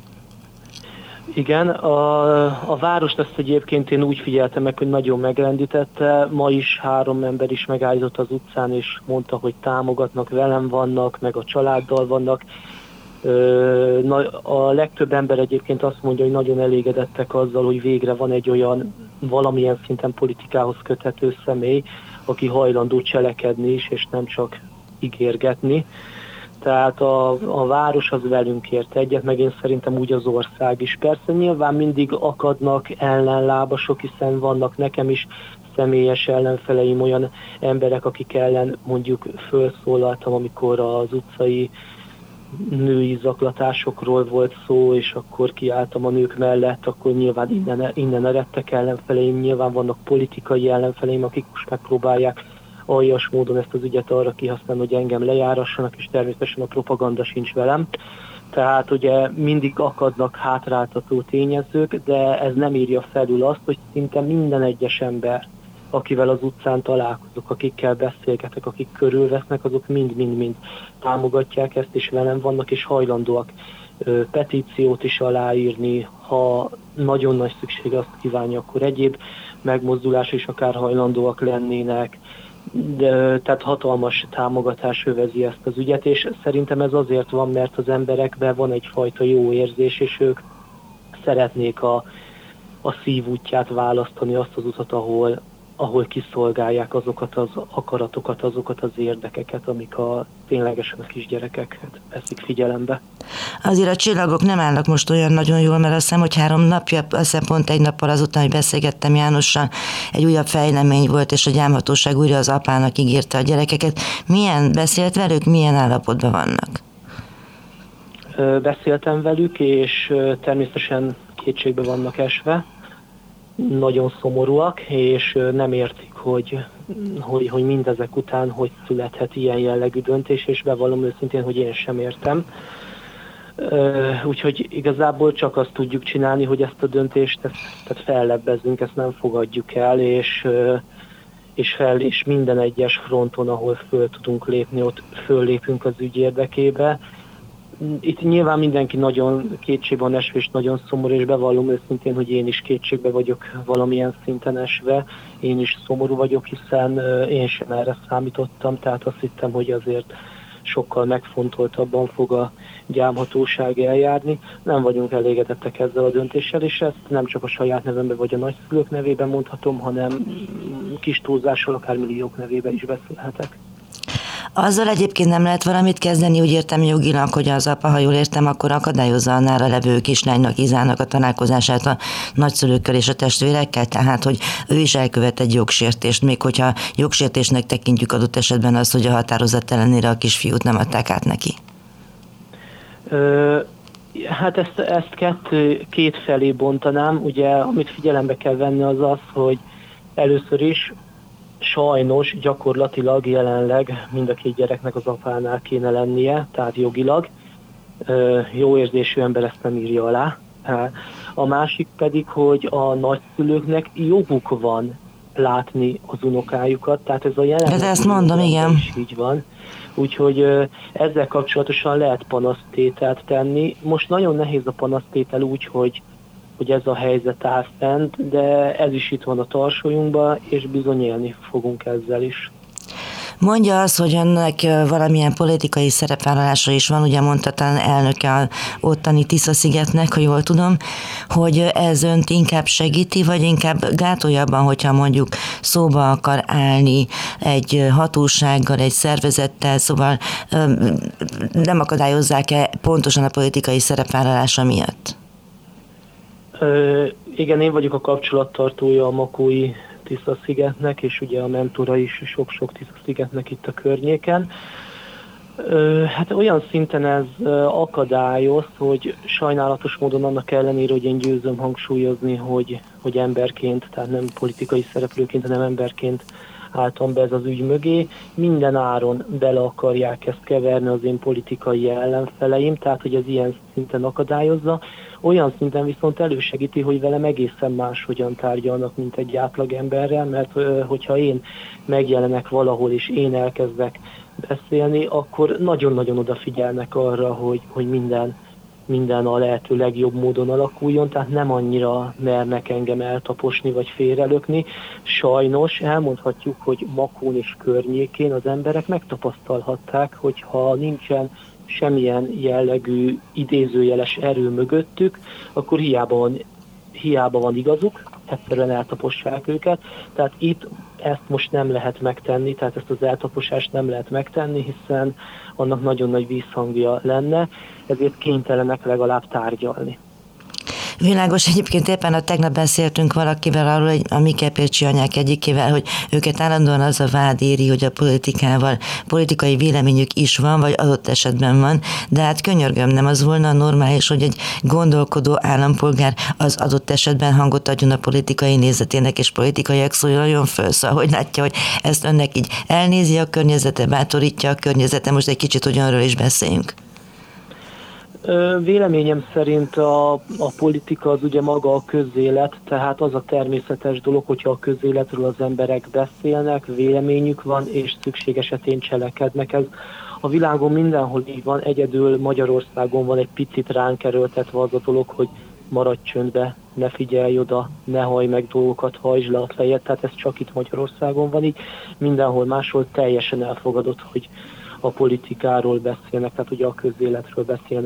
Speaker 5: Igen, a, a várost ezt egyébként én úgy figyeltem meg, hogy nagyon megrendítette. Ma is három ember is megállított az utcán, és mondta, hogy támogatnak, velem vannak, meg a családdal vannak. A legtöbb ember egyébként azt mondja, hogy nagyon elégedettek azzal, hogy végre van egy olyan valamilyen szinten politikához köthető személy, aki hajlandó cselekedni is, és nem csak ígérgetni. Tehát a, a város az velünk ért egyet, meg én szerintem úgy az ország is. Persze nyilván mindig akadnak ellenlábasok, hiszen vannak nekem is személyes ellenfeleim, olyan emberek, akik ellen mondjuk felszólaltam, amikor az utcai női zaklatásokról volt szó, és akkor kiálltam a nők mellett, akkor nyilván innen, innen eredtek ellenfeleim, nyilván vannak politikai ellenfeleim, akik most megpróbálják aljas módon ezt az ügyet arra kihasználni, hogy engem lejárassanak, és természetesen a propaganda sincs velem. Tehát ugye mindig akadnak hátráltató tényezők, de ez nem írja felül azt, hogy szinte minden egyes ember, akivel az utcán találkozok, akikkel beszélgetek, akik körülvesznek, azok mind-mind-mind támogatják ezt, és velem vannak, és hajlandóak ö, petíciót is aláírni, ha nagyon nagy szükség azt kívánja, akkor egyéb megmozdulás is akár hajlandóak lennének. De, tehát hatalmas támogatás övezi ezt az ügyet, és szerintem ez azért van, mert az emberekben van egyfajta jó érzés, és ők szeretnék a, a szív útját választani, azt az utat, ahol, ahol kiszolgálják azokat az akaratokat, azokat az érdekeket, amik a ténylegesen a kisgyerekeket veszik figyelembe.
Speaker 2: Azért a csillagok nem állnak most olyan nagyon jól, mert azt hiszem, hogy három napja, azt hiszem pont egy nappal azután, hogy beszélgettem Jánossal, egy újabb fejlemény volt, és a gyámhatóság újra az apának ígérte a gyerekeket. Milyen beszélt velük, milyen állapotban vannak?
Speaker 5: Beszéltem velük, és természetesen kétségbe vannak esve. Nagyon szomorúak, és nem értik, hogy, hogy, hogy mindezek után hogy születhet ilyen jellegű döntés, és bevallom őszintén, hogy én sem értem. Úgyhogy igazából csak azt tudjuk csinálni, hogy ezt a döntést ezt, tehát fellebbezzünk, ezt nem fogadjuk el, és, és, fel, és minden egyes fronton, ahol föl tudunk lépni, ott föllépünk az ügy érdekébe. Itt nyilván mindenki nagyon kétségbe van esve, és nagyon szomorú, és bevallom őszintén, hogy én is kétségbe vagyok valamilyen szinten esve. Én is szomorú vagyok, hiszen én sem erre számítottam, tehát azt hittem, hogy azért sokkal megfontoltabban fog a gyámhatóság eljárni. Nem vagyunk elégedettek ezzel a döntéssel, és ezt nem csak a saját nevemben vagy a nagyszülők nevében mondhatom, hanem kis túlzással akár milliók nevében is beszélhetek.
Speaker 2: Azzal egyébként nem lehet valamit kezdeni, úgy értem jogilag, hogy az apa, ha jól értem, akkor akadályozza a nála levő kislánynak, Izának a találkozását a nagyszülőkkel és a testvérekkel, tehát hogy ő is elkövet egy jogsértést, még hogyha jogsértésnek tekintjük adott esetben azt, hogy a határozat ellenére a kisfiút nem adták át neki.
Speaker 5: Ö, hát ezt, ezt kettő, két felé bontanám. Ugye, amit figyelembe kell venni az az, hogy először is sajnos gyakorlatilag jelenleg mind a két gyereknek az apánál kéne lennie, tehát jogilag. Jó érzésű ember ezt nem írja alá. A másik pedig, hogy a nagyszülőknek joguk van látni az unokájukat, tehát ez a jelenleg...
Speaker 2: De ezt mondom, igen.
Speaker 5: Is így van. Úgyhogy ezzel kapcsolatosan lehet panasztételt tenni. Most nagyon nehéz a panasztétel úgy, hogy hogy ez a helyzet áll fent, de ez is itt van a tarsolyunkban, és bizony élni fogunk ezzel is.
Speaker 2: Mondja azt, hogy önnek valamilyen politikai szerepvállalása is van, ugye mondta talán elnöke a ottani Tisza-szigetnek, ha jól tudom, hogy ez önt inkább segíti, vagy inkább gátolja abban, hogyha mondjuk szóba akar állni egy hatósággal, egy szervezettel, szóval nem akadályozzák-e pontosan a politikai szerepvállalása miatt?
Speaker 5: Ö, igen, én vagyok a kapcsolattartója a makói Tisza-szigetnek, és ugye a mentora is sok-sok Tisza-szigetnek itt a környéken. Ö, hát olyan szinten ez akadályoz, hogy sajnálatos módon annak ellenére, hogy én győzöm hangsúlyozni, hogy, hogy emberként, tehát nem politikai szereplőként, hanem emberként álltam be ez az ügy mögé, minden áron bele akarják ezt keverni az én politikai ellenfeleim, tehát hogy ez ilyen szinten akadályozza. Olyan szinten viszont elősegíti, hogy velem egészen máshogyan tárgyalnak, mint egy átlagemberrel, mert hogyha én megjelenek valahol, és én elkezdek beszélni, akkor nagyon-nagyon odafigyelnek arra, hogy, hogy minden, minden a lehető legjobb módon alakuljon, tehát nem annyira mernek engem eltaposni vagy félrelökni. Sajnos elmondhatjuk, hogy Makón és környékén az emberek megtapasztalhatták, hogy ha nincsen semmilyen jellegű idézőjeles erő mögöttük, akkor hiába van, hiába van igazuk, egyszerűen eltapossák őket. Tehát itt ezt most nem lehet megtenni, tehát ezt az eltaposást nem lehet megtenni, hiszen annak nagyon nagy vízhangja lenne, ezért kénytelenek legalább tárgyalni.
Speaker 2: Világos, egyébként éppen a tegnap beszéltünk valakivel arról, hogy a Mike Pécsi anyák egyikével, hogy őket állandóan az a vád éri, hogy a politikával, politikai véleményük is van, vagy adott esetben van, de hát könyörgöm, nem az volna normális, hogy egy gondolkodó állampolgár az adott esetben hangot adjon a politikai nézetének, és politikai szóljon föl, szóval hogy látja, hogy ezt önnek így elnézi a környezete, bátorítja a környezete, most egy kicsit ugyanről is beszéljünk.
Speaker 5: Véleményem szerint a, a politika az ugye maga a közélet, tehát az a természetes dolog, hogyha a közéletről az emberek beszélnek, véleményük van, és szükség esetén cselekednek. Ez a világon mindenhol így van, egyedül Magyarországon van egy picit ránk erőltetve az a dolog, hogy maradj csöndbe, ne figyelj oda, ne hallj meg dolgokat, hajtsd le a fejed, tehát ez csak itt Magyarországon van így, mindenhol máshol teljesen elfogadott, hogy a politikáról beszélnek, tehát ugye a közéletről beszélnek.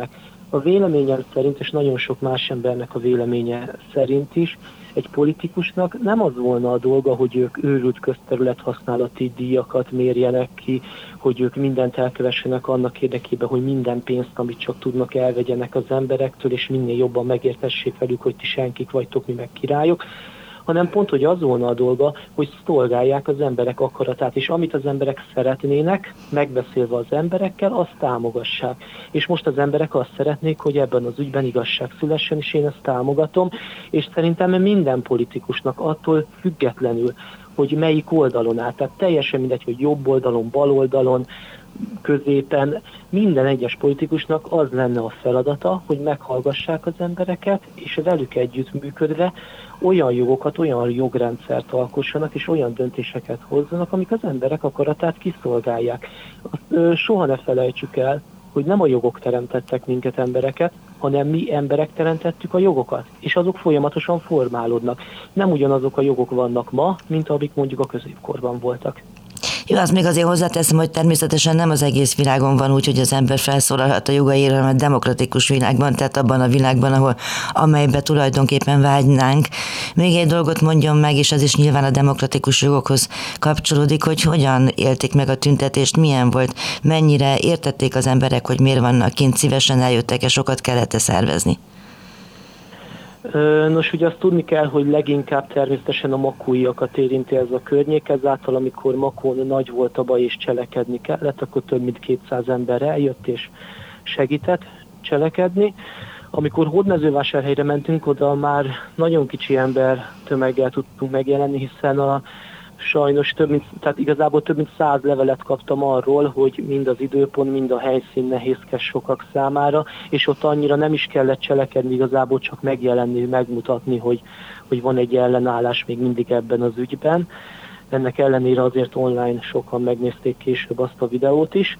Speaker 5: A véleményem szerint, és nagyon sok más embernek a véleménye szerint is, egy politikusnak nem az volna a dolga, hogy ők őrült közterület használati díjakat mérjenek ki, hogy ők mindent elkövessenek annak érdekében, hogy minden pénzt, amit csak tudnak, elvegyenek az emberektől, és minél jobban megértessék velük, hogy ti senkik vagytok, mi meg királyok, hanem pont, hogy az volna a dolga, hogy szolgálják az emberek akaratát, és amit az emberek szeretnének, megbeszélve az emberekkel, azt támogassák. És most az emberek azt szeretnék, hogy ebben az ügyben igazság szülessen, és én ezt támogatom, és szerintem minden politikusnak attól függetlenül, hogy melyik oldalon áll, tehát teljesen mindegy, hogy jobb oldalon, bal oldalon, középen, minden egyes politikusnak az lenne a feladata, hogy meghallgassák az embereket, és velük együttműködve olyan jogokat, olyan jogrendszert alkossanak, és olyan döntéseket hozzanak, amik az emberek akaratát kiszolgálják. Azt soha ne felejtsük el, hogy nem a jogok teremtettek minket, embereket, hanem mi emberek teremtettük a jogokat, és azok folyamatosan formálódnak. Nem ugyanazok a jogok vannak ma, mint amik mondjuk a középkorban voltak.
Speaker 2: Jó, azt még azért hozzáteszem, hogy természetesen nem az egész világon van úgy, hogy az ember felszólalhat a jogaira, hanem a demokratikus világban, tehát abban a világban, ahol amelybe tulajdonképpen vágynánk. Még egy dolgot mondjon meg, és ez is nyilván a demokratikus jogokhoz kapcsolódik, hogy hogyan élték meg a tüntetést, milyen volt, mennyire értették az emberek, hogy miért vannak kint, szívesen eljöttek, és sokat kellett szervezni.
Speaker 5: Nos, ugye azt tudni kell, hogy leginkább természetesen a makóiakat érinti ez a környék, ezáltal amikor Makón nagy volt a baj és cselekedni kellett, akkor több mint kétszáz ember eljött és segített cselekedni. Amikor Hódmezővásárhelyre mentünk, oda már nagyon kicsi ember tömeggel tudtunk megjelenni, hiszen a sajnos több mint, tehát igazából több mint száz levelet kaptam arról, hogy mind az időpont, mind a helyszín nehézkes sokak számára, és ott annyira nem is kellett cselekedni, igazából csak megjelenni, megmutatni, hogy, hogy van egy ellenállás még mindig ebben az ügyben. Ennek ellenére azért online sokan megnézték később azt a videót is.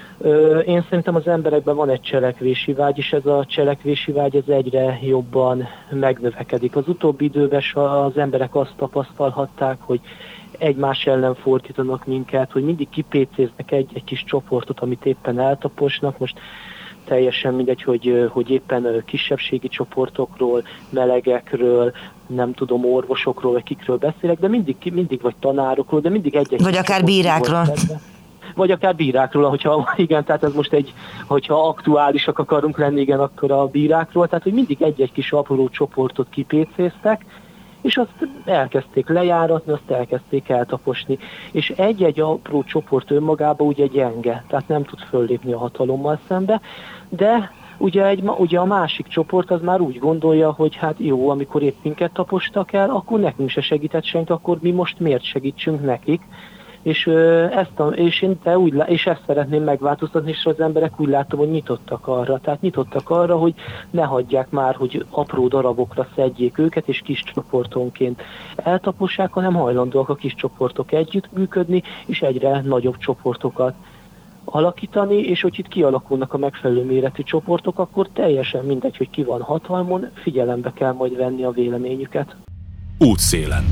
Speaker 5: Én szerintem az emberekben van egy cselekvési vágy, és ez a cselekvési vágy ez egyre jobban megnövekedik. Az utóbbi időben az emberek azt tapasztalhatták, hogy egymás ellen fordítanak minket, hogy mindig kipécéznek egy-egy kis csoportot, amit éppen eltaposnak. Most teljesen mindegy, hogy, hogy éppen kisebbségi csoportokról, melegekről, nem tudom, orvosokról, vagy kikről beszélek, de mindig, mindig vagy tanárokról, de mindig egy-egy...
Speaker 2: Vagy akár bírákról.
Speaker 5: Vagy akár bírákról, hogyha igen, tehát ez most egy, hogyha aktuálisak akarunk lenni, igen, akkor a bírákról, tehát hogy mindig egy-egy kis apró csoportot kipécéztek, és azt elkezdték lejáratni, azt elkezdték eltaposni. És egy-egy apró csoport önmagában ugye gyenge, tehát nem tud föllépni a hatalommal szembe, de ugye, egy, ugye a másik csoport az már úgy gondolja, hogy hát jó, amikor épp minket tapostak el, akkor nekünk se segített senki, akkor mi most miért segítsünk nekik. És, ezt a, és, én te úgy, és ezt szeretném megváltoztatni, és az emberek úgy látom, hogy nyitottak arra. Tehát nyitottak arra, hogy ne hagyják már, hogy apró darabokra szedjék őket, és kis csoportonként eltapossák, hanem hajlandóak a kis csoportok együttműködni, és egyre nagyobb csoportokat alakítani, és hogy itt kialakulnak a megfelelő méretű csoportok, akkor teljesen mindegy, hogy ki van hatalmon, figyelembe kell majd venni a véleményüket.
Speaker 1: Útszélen.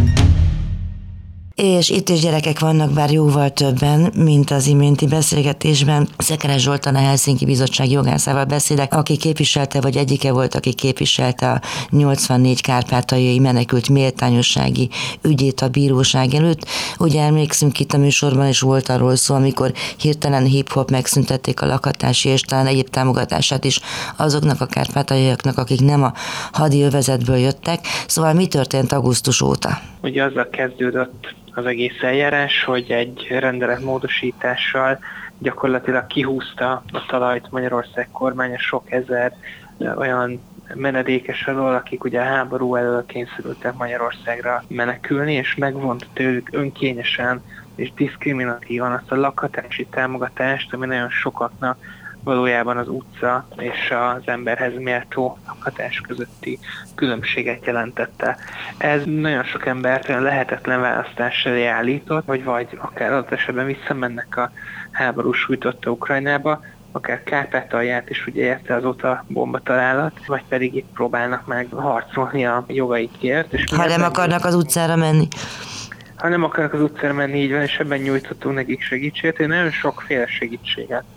Speaker 2: És itt is gyerekek vannak, bár jóval többen, mint az iménti beszélgetésben. Szekeres Zsoltán, a Helsinki Bizottság jogászával beszélek, aki képviselte, vagy egyike volt, aki képviselte a nyolcvannégy kárpátaljai menekült méltányossági ügyét a bíróság előtt. Ugye emlékszünk, itt a műsorban is volt arról szó, amikor hirtelen hip-hop megszüntették a lakhatási és talán egyéb támogatását is azoknak a kárpátaljaiaknak, akik nem a hadi övezetből jöttek. Szóval mi történt augusztus óta?
Speaker 6: Ugye azzal kezdődött az egész eljárás, hogy egy rendeletmódosítással gyakorlatilag kihúzta a talajt Magyarország kormánya sok ezer olyan menedékes alól, akik ugye a háború elől kényszerültek Magyarországra menekülni, és megvont tőlük önkényesen és diszkriminatívan azt a lakhatási támogatást, ami nagyon sokaknak valójában az utca és az emberhez méltó lakhatás közötti különbséget jelentette. Ez nagyon sok embert olyan lehetetlen választás elé állított, hogy vagy akár adott esetben visszamennek a háború sújtotta Ukrajnába, akár Kárpátalját is ugye érte azóta bombatalálat, vagy pedig itt próbálnak meg harcolni a jogaikért. És
Speaker 2: ha nem akarnak az utcára menni.
Speaker 6: Ha nem akarnak az utcára menni, így van, és ebben nyújtottunk nekik segítséget, én nagyon sokféle segítséget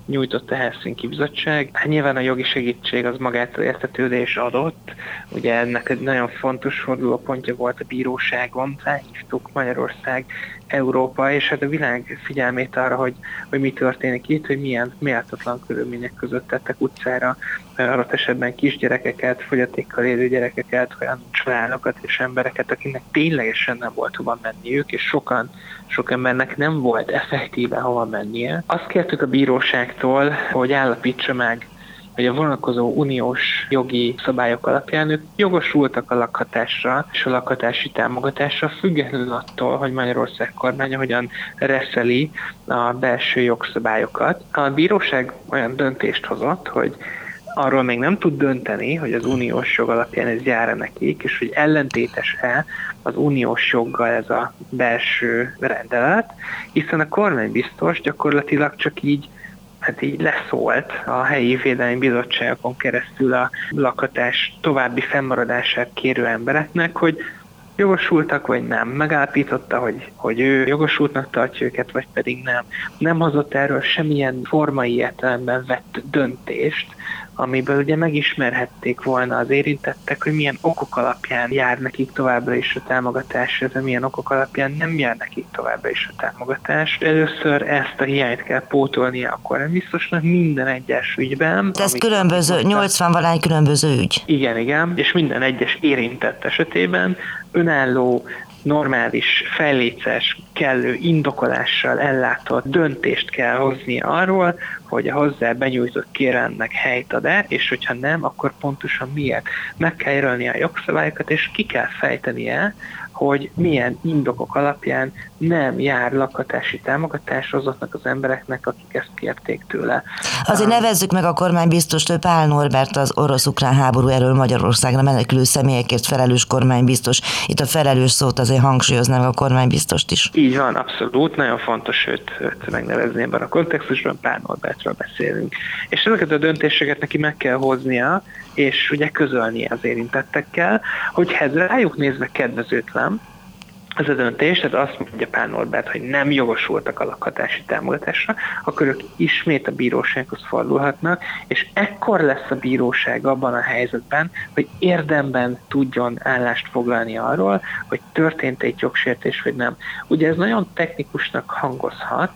Speaker 6: nyújtott a Helsinki Bizottság. Hát nyilván a jogi segítség az magától értetődés adott. Ugye ennek egy nagyon fontos fordulópontja volt a bíróságon. Felhívtuk Magyarország, Európa, és hát a világ figyelmét arra, hogy, hogy mi történik itt, hogy milyen méltatlan körülmények között tettek utcára adott esetben kisgyerekeket, fogyatékkal élő gyerekeket, olyan családokat és embereket, akiknek ténylegesen nem volt hova menniük, és sokan, sok embernek nem volt effektíven hova mennie. Azt kértük a bíróságtól, hogy állapítsa meg, hogy a vonatkozó uniós jogi szabályok alapján ők jogosultak a lakhatásra és a lakhatási támogatásra, függetlenül attól, hogy Magyarország kormánya hogyan reszeli a belső jogszabályokat. A bíróság olyan döntést hozott, hogy arról még nem tud dönteni, hogy az uniós jog alapján ez jár nekik, és hogy ellentétes-e az uniós joggal ez a belső rendelet, hiszen a kormánybiztos gyakorlatilag csak így hát így leszólt a helyi védelmi bizottságokon keresztül a lakhatás további fennmaradását kérő embereknek, hogy jogosultak vagy nem. Megállapította, hogy, hogy ő jogosultnak tartja őket, vagy pedig nem. Nem hozott erről semmilyen formai értelemben vett döntést, amiből ugye megismerhették volna az érintettek, hogy milyen okok alapján jár nekik továbbra is a támogatás, illetve milyen okok alapján nem jár nekik továbbra is a támogatás. Először ezt a hiányt kell pótolnia a kormánybiztosnak minden egyes ügyben.
Speaker 2: Ez különböző, nyolcvan-valány különböző ügy.
Speaker 6: Igen, igen, és minden egyes érintett esetében önálló, normális, fejléces, kellő indokolással ellátott döntést kell hoznia arról, hogy a hozzá benyújtott kérelemnek helyt ad-e, és hogyha nem, akkor pontosan miért. Meg kell jelölni a jogszabályokat, és ki kell fejtenie, hogy milyen indokok alapján nem jár lakhatási támogatás azoknak az embereknek, akik ezt kérték tőle.
Speaker 2: Azért nevezzük meg a kormánybiztost, ő Pál Norbert, az orosz-ukrán háború elől Magyarországra menekülő személyekért felelős kormánybiztos. Itt a felelős szót azért hangsúlyoznám a kormánybiztost is.
Speaker 6: Így van, abszolút. Nagyon fontos őt, őt megnevezni ebben a kontextusban, Pál Norbertről beszélünk. És ezeket a döntéseket neki meg kell hoznia, és ugye közölnie az érintettekkel, hogy ez rájuk nézve kedvezőtlen ez a döntés, tehát azt mondja Pál Norbert, hogy nem jogosultak a lakhatási támogatásra, akkor ők ismét a bírósághoz fordulhatnak, és ekkor lesz a bíróság abban a helyzetben, hogy érdemben tudjon állást foglalni arról, hogy történt egy jogsértés, vagy nem. Ugye ez nagyon technikusnak hangozhat,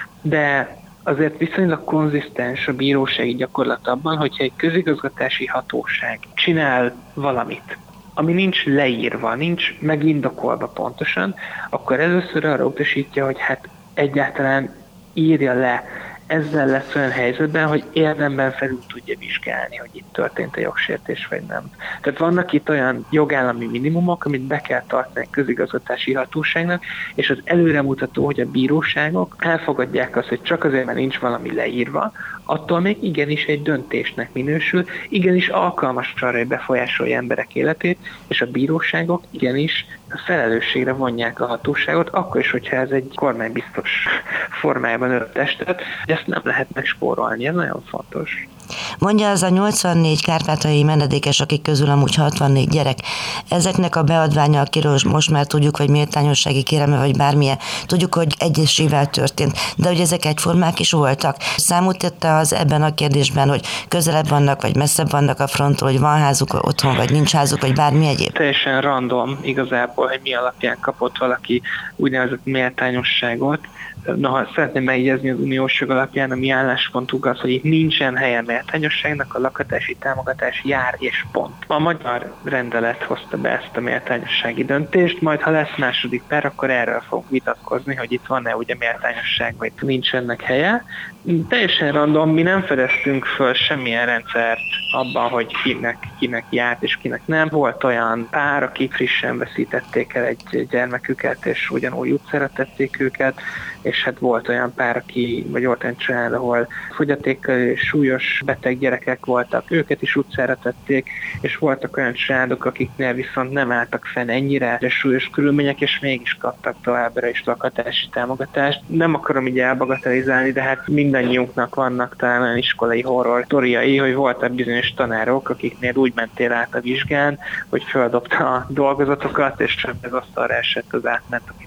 Speaker 6: de azért viszonylag konzisztens a bírósági gyakorlat abban, hogyha egy közigazgatási hatóság csinál valamit, ami nincs leírva, nincs megindokolva pontosan, akkor először arra utasítja, hogy hát egyáltalán írja le. Ezzel lesz olyan helyzetben, hogy érdemben felül tudja vizsgálni, hogy itt történt a jogsértés, vagy nem. Tehát vannak itt olyan jogállami minimumok, amit be kell tartani a közigazgatási hatóságnak, és az előremutató, hogy a bíróságok elfogadják azt, hogy csak azért, mert nincs valami leírva, attól még igenis egy döntésnek minősül, igenis alkalmas arra, hogy befolyásolja emberek életét, és a bíróságok igenis felelősségre vonják a hatóságot, akkor is, hogyha ez egy kormánybiztos formájában ölt testet, hogy ezt nem lehet megspórolni, ez nagyon fontos.
Speaker 2: Mondja, az a nyolcvannégy kárpátaljai menedékes, akik közül amúgy hatvannégy gyerek, ezeknek a beadványa, akiről most már tudjuk, hogy méltányossági kérelme, vagy bármilyen, tudjuk, hogy egyesével történt, de hogy ezek egyformák is voltak. Számot tette az ebben a kérdésben, hogy közelebb vannak, vagy messzebb vannak a fronttól, hogy van házuk otthon, vagy nincs házuk, vagy bármi egyéb?
Speaker 6: Teljesen random igazából, hogy mi alapján kapott valaki úgynevezett méltányosságot. Noha szeretném megjegyezni az uniós jog alapján, a mi álláspontunk az, hogy itt nincsen helye méltányosságnak, a lakhatási támogatás jár és pont. A magyar rendelet hozta be ezt a méltányossági döntést, majd ha lesz második per, akkor erről fog vitatkozni, hogy itt van-e ugye méltányosság, vagy nincs ennek helye. Teljesen random, mi nem fedeztünk föl semmilyen rendszert abban, hogy kinek, kinek járt és kinek nem. Volt olyan pár, akik frissen veszítették el egy gyermeküket, és ugyanúgy utcára tették őket, és hát volt olyan pár, aki, vagy volt olyan család, ahol fogyatékkal és súlyos beteg gyerekek voltak, őket is utcára tették, és voltak olyan családok, akiknél viszont nem álltak fenn ennyire de súlyos körülmények, és mégis kaptak továbbra is lakhatási támogatást. Nem akarom így elbagatelizálni, de hát mindannyiunknak vannak talán olyan iskolai horror sztoriai, hogy voltak bizonyos tanárok, akiknél úgy mentél át a vizsgán, hogy feldobta a dolgozatokat, és csak az asztalra esett az átment, ami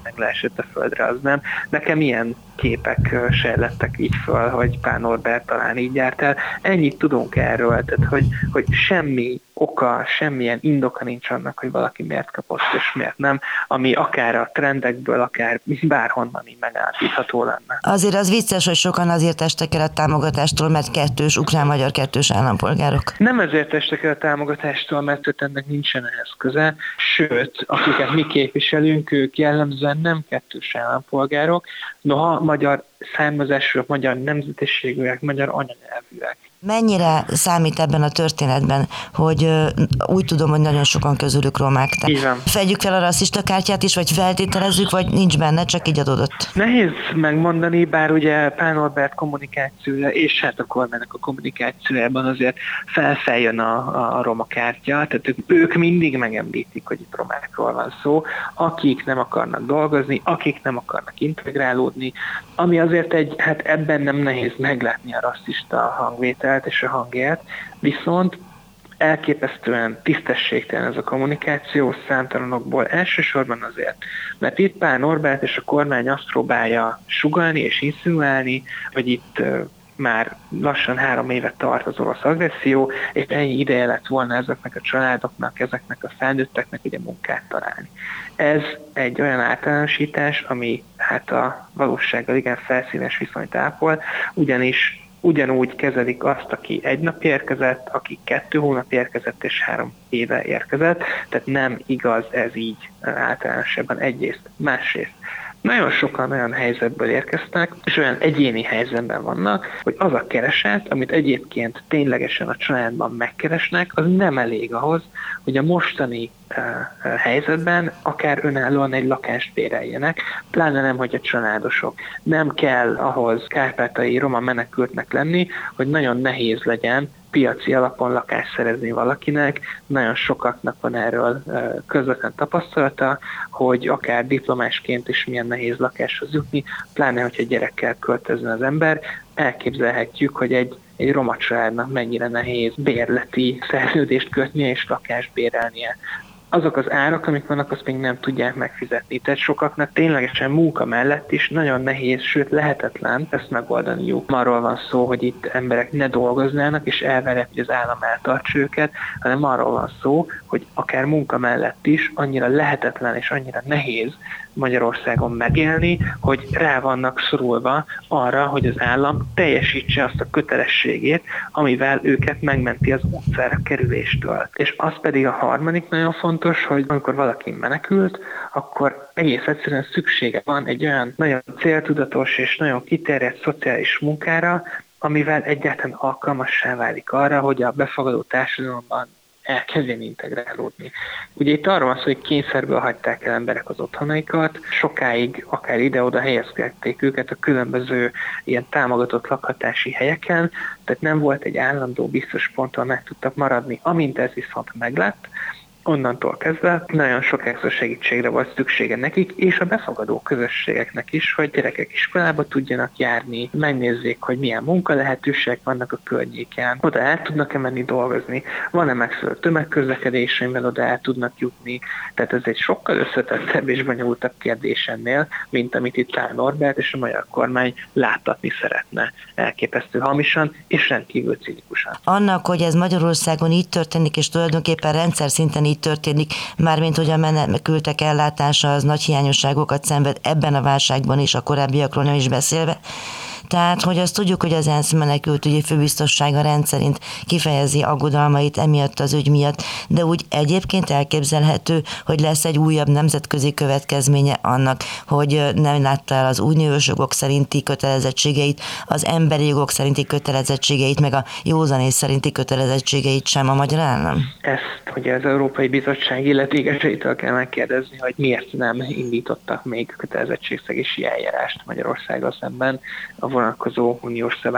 Speaker 6: tényleg leesett a földre, az nem. Nekem ilyen képek sejlettek így föl, hogy Pál Norbert talán így járt el. Ennyit tudunk erről, tehát hogy, hogy semmi oka, semmilyen indoka nincs annak, hogy valaki miért kapott és miért nem, ami akár a trendekből, akár bárhonnan így megállapítható lenne.
Speaker 2: Azért az vicces, hogy sokan azért estek el a támogatástól, mert kettős, ukrán-magyar kettős állampolgárok.
Speaker 6: Nem ezért estek el a támogatástól, mert őt ennek nincsen ehhez köze, sőt, akiket mi képviselünk, ők jellemzően nem kettős állampolgárok, noha magyar származásúak, magyar nemzetiségűek, magyar anyanyelvűek.
Speaker 2: Mennyire számít ebben a történetben, hogy uh, úgy tudom, hogy nagyon sokan közülük romák. Fedjük fel a rasszista kártyát is, vagy feltételezzük, vagy nincs benne, csak így adódott?
Speaker 6: Nehéz megmondani, bár ugye Pál Norbert kommunikációja, és hát a kormánynak a kommunikációjában azért felfeljön a, a roma kártya, tehát ők, ők mindig megemlítik, hogy itt romákról van szó, akik nem akarnak dolgozni, akik nem akarnak integrálódni, ami azért egy, hát ebben nem nehéz meglátni a rasszista hangvételt és a hangját, viszont elképesztően tisztességtelen ez a kommunikáció számtalanokból, elsősorban azért, mert itt Pál Norbert és a kormány azt próbálja sugallni és insinuálni, hogy itt már lassan három évet tart az orosz agresszió, és ennyi ideje lett volna ezeknek a családoknak, ezeknek a felnőtteknek ugye munkát találni. Ez egy olyan általánosítás, ami hát a valósággal igen felszínes viszonyt ápol, ugyanis ugyanúgy kezelik azt, aki egy nap érkezett, aki kettő hónap érkezett és három éve érkezett, tehát nem igaz ez így általánosabban egyrészt. Másrészt nagyon sokan olyan helyzetből érkeztek, és olyan egyéni helyzetben vannak, hogy az a kereset, amit egyébként ténylegesen a családban megkeresnek, az nem elég ahhoz, hogy a mostani uh, helyzetben akár önállóan egy lakást béreljenek, pláne nem, hogy a családosok. Nem kell ahhoz kárpátaljai roma menekültnek lenni, hogy nagyon nehéz legyen piaci alapon lakást szerezni valakinek. Nagyon sokaknak van erről közvetlen tapasztalata, hogy akár diplomásként is milyen nehéz lakáshoz jutni, pláne, hogyha gyerekkel költözne az ember. Elképzelhetjük, hogy egy, egy roma családnak mennyire nehéz bérleti szerződést kötnie és lakást bérelnie. Azok az árak, amik vannak, azt még nem tudják megfizetni. Tehát sokaknak ténylegesen munka mellett is nagyon nehéz, sőt lehetetlen ezt megoldaniuk. Arról van szó, hogy itt emberek ne dolgoznának, és elvárják, hogy az állam eltartsa őket, hanem arról van szó, hogy akár munka mellett is annyira lehetetlen és annyira nehéz Magyarországon megélni, hogy rá vannak szorulva arra, hogy az állam teljesítse azt a kötelességét, amivel őket megmenti az utcára kerüléstől. És az pedig a harmadik nagyon fontos, hogy amikor valaki menekült, akkor egész egyszerűen szüksége van egy olyan nagyon céltudatos és nagyon kiterjedt szociális munkára, amivel egyáltalán alkalmassá válik arra, hogy a befogadó társadalomban elkezdjen integrálódni. Ugye itt arról van szó, hogy kényszerből hagyták el emberek az otthonaikat, sokáig akár ide-oda helyezkedték őket a különböző ilyen támogatott lakhatási helyeken, tehát nem volt egy állandó biztos pont, ahol meg tudtak maradni. Amint ez viszont meglett, onnantól kezdve nagyon sok extra segítségre volt szüksége nekik, és a befogadó közösségeknek is, hogy gyerekek iskolába tudjanak járni, megnézzék, hogy milyen munkalehetőségek vannak a környéken, oda el tudnak-e menni dolgozni, van-e megfelelő tömegközlekedés, amivel oda el tudnak jutni. Tehát ez egy sokkal összetettebb és bonyolultabb kérdés ennél, mint amit itt Pál Norbert és a magyar kormány láttatni szeretne. Elképesztő hamisan és rendkívül cinikusan.
Speaker 2: Annak, hogy ez Magyarországon így történik, és tulajdonképpen rendszer szinten így történik, mármint hogy a menekültek ellátása az nagy hiányosságokat szenved ebben a válságban is, a korábbiakról nem is beszélve. Tehát, hogy azt tudjuk, hogy az ENSZ menekültügyi főbiztossága rendszerint kifejezi aggodalmait emiatt az ügy miatt, de úgy egyébként elképzelhető, hogy lesz egy újabb nemzetközi következménye annak, hogy nem látta el az uniós jogok szerinti kötelezettségeit, az emberi jogok szerinti kötelezettségeit, meg a józanész szerinti kötelezettségeit sem a magyar állam?
Speaker 6: Ezt, hogy az Európai Bizottság illetékeseitől kell megkérdezni, hogy miért nem indítottak még kötelezettségszegési eljárást Magyarországgal szemben a vonatkozó uniós szabályok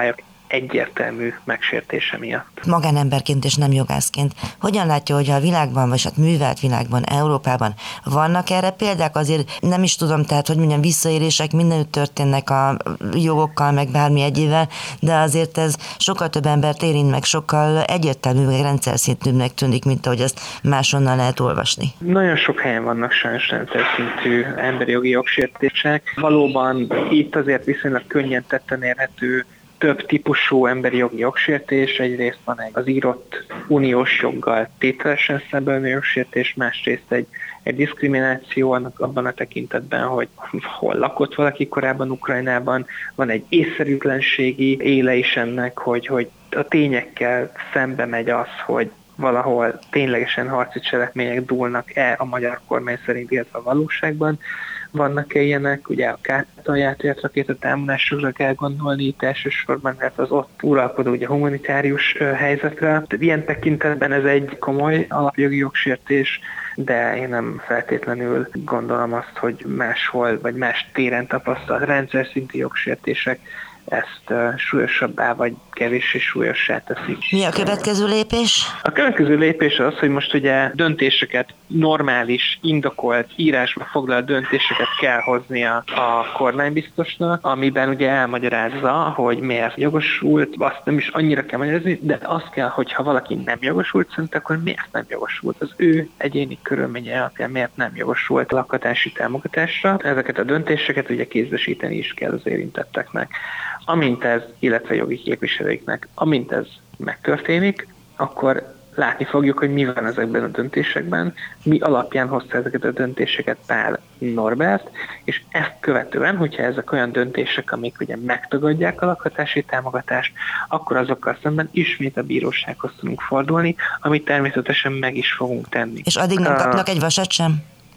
Speaker 6: egyértelmű megsértése miatt.
Speaker 2: Magánemberként és nem jogászként, hogyan látja, hogy a világban, vagy hát művelt világban, Európában vannak erre példák? Azért nem is tudom, tehát, hogy mondjam, visszaélések mindenütt történnek a jogokkal, meg bármi egyével, de azért ez sokkal több embert érint meg, sokkal egyértelműbb, meg rendszer szintűbbnek tűnik, mint ahogy ezt máshonnan lehet olvasni.
Speaker 6: Nagyon sok helyen vannak sajnos rendszer szintű emberi jogi jogsértések. Valóban itt azért viszonylag könnyen tetten érhető több típusú emberi jogi jogsértés. Egyrészt van egy az írott uniós joggal tételesen szemben jogsértés, másrészt egy, egy diszkrimináció annak abban a tekintetben, hogy hol lakott valaki korábban Ukrajnában, van egy észszerűtlenségi éle is ennek, hogy, hogy a tényekkel szembe megy az, hogy valahol ténylegesen harci cselekmények dúlnak-e a magyar kormány szerint, illetve a valóságban. Vannak-e ilyenek? Ugye a Kárpátalját rakéta támadásokra kell gondolni itt elsősorban, mert az ott uralkodó ugye humanitárius helyzetre. Tehát ilyen tekintetben ez egy komoly alapjogi jogsértés, de én nem feltétlenül gondolom azt, hogy máshol vagy más téren tapasztalt rendszer szintű jogsértések ezt uh, súlyosabbá vagy kevéssé súlyossá teszik.
Speaker 2: Mi a következő lépés?
Speaker 6: A következő lépés az, hogy most ugye döntéseket, normális, indokolt, írásba foglalt döntéseket kell hoznia a kormánybiztosnak, amiben ugye elmagyarázza, hogy miért jogosult, azt nem is annyira kell magyarázni, de azt kell, hogyha valaki nem jogosult szerint, akkor miért nem jogosult. Az ő egyéni körülménye alapján miért nem jogosult lakhatási támogatásra. Ezeket a döntéseket ugye kézbesíteni is kell az érintetteknek. Amint ez, illetve jogi képviselőiknek, amint ez megtörténik, akkor látni fogjuk, hogy mi van ezekben a döntésekben, mi alapján hozta ezeket a döntéseket Pál Norbert, és ezt követően, hogyha ezek olyan döntések, amik ugye megtagadják a lakhatási támogatást, akkor azokkal szemben ismét a bírósághoz tudunk fordulni, amit természetesen meg is fogunk tenni.
Speaker 2: És addig nem kapnak egy vasat sem?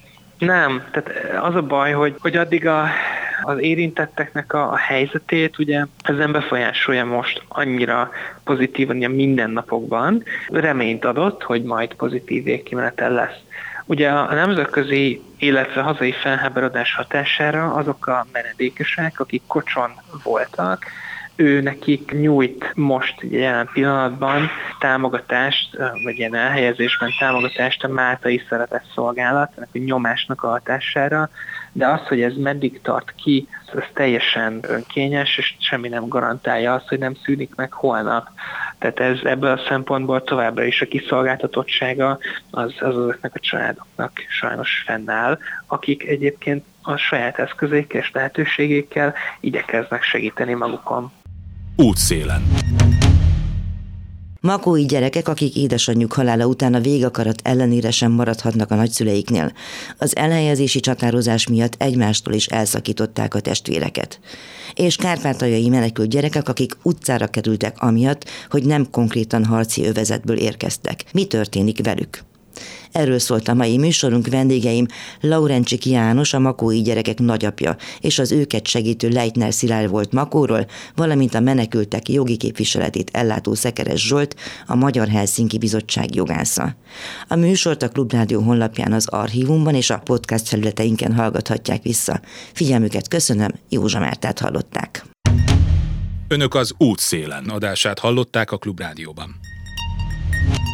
Speaker 2: Nem,
Speaker 6: tehát az a baj, hogy, hogy addig a az érintetteknek a, a helyzetét ugye ez nem befolyásolja most annyira pozitívan a mindennapokban. Reményt adott, hogy majd pozitív végkimenetel lesz. Ugye a nemzetközi, illetve hazai felháborodás hatására azok a menedékesek, akik Kocson voltak, ő nekik nyújt most ugye jelen pillanatban támogatást, vagy ilyen elhelyezésben támogatást a Máltai Szeretetszolgálat, ennek a nyomásnak a hatására, de az, hogy ez meddig tart ki, ez teljesen önkényes, és semmi nem garantálja azt, hogy nem szűnik meg holnap. Tehát ez ebből a szempontból továbbra is a kiszolgáltatottsága az, az azoknak a családoknak sajnos fennáll, akik egyébként a saját eszközékkel és lehetőségékkel igyekeznek segíteni magukon.
Speaker 1: Útszélen.
Speaker 2: Makói gyerekek, akik édesanyjuk halála után a végakarat ellenére sem maradhatnak a nagyszüleiknél. Az elhelyezési csatározás miatt egymástól is elszakították a testvéreket. És kárpátaljai menekült gyerekek, akik utcára kerültek amiatt, hogy nem konkrétan harci övezetből érkeztek. Mi történik velük? Erről szólt a mai műsorunk. Vendégeim Laurencsik János, a makói gyerekek nagyapja, és az őket segítő Leitner Szilárd volt Makóról, valamint a menekültek jogi képviseletét ellátó Szekeres Zsolt, a Magyar Helsinki Bizottság jogásza. A műsort a Klubrádió honlapján, az archívumban és a podcast felületeinken hallgathatják vissza. Figyelmüket köszönöm, Józsa Mártát hallották.
Speaker 1: Önök az Útszélen adását hallották a Klubrádióban.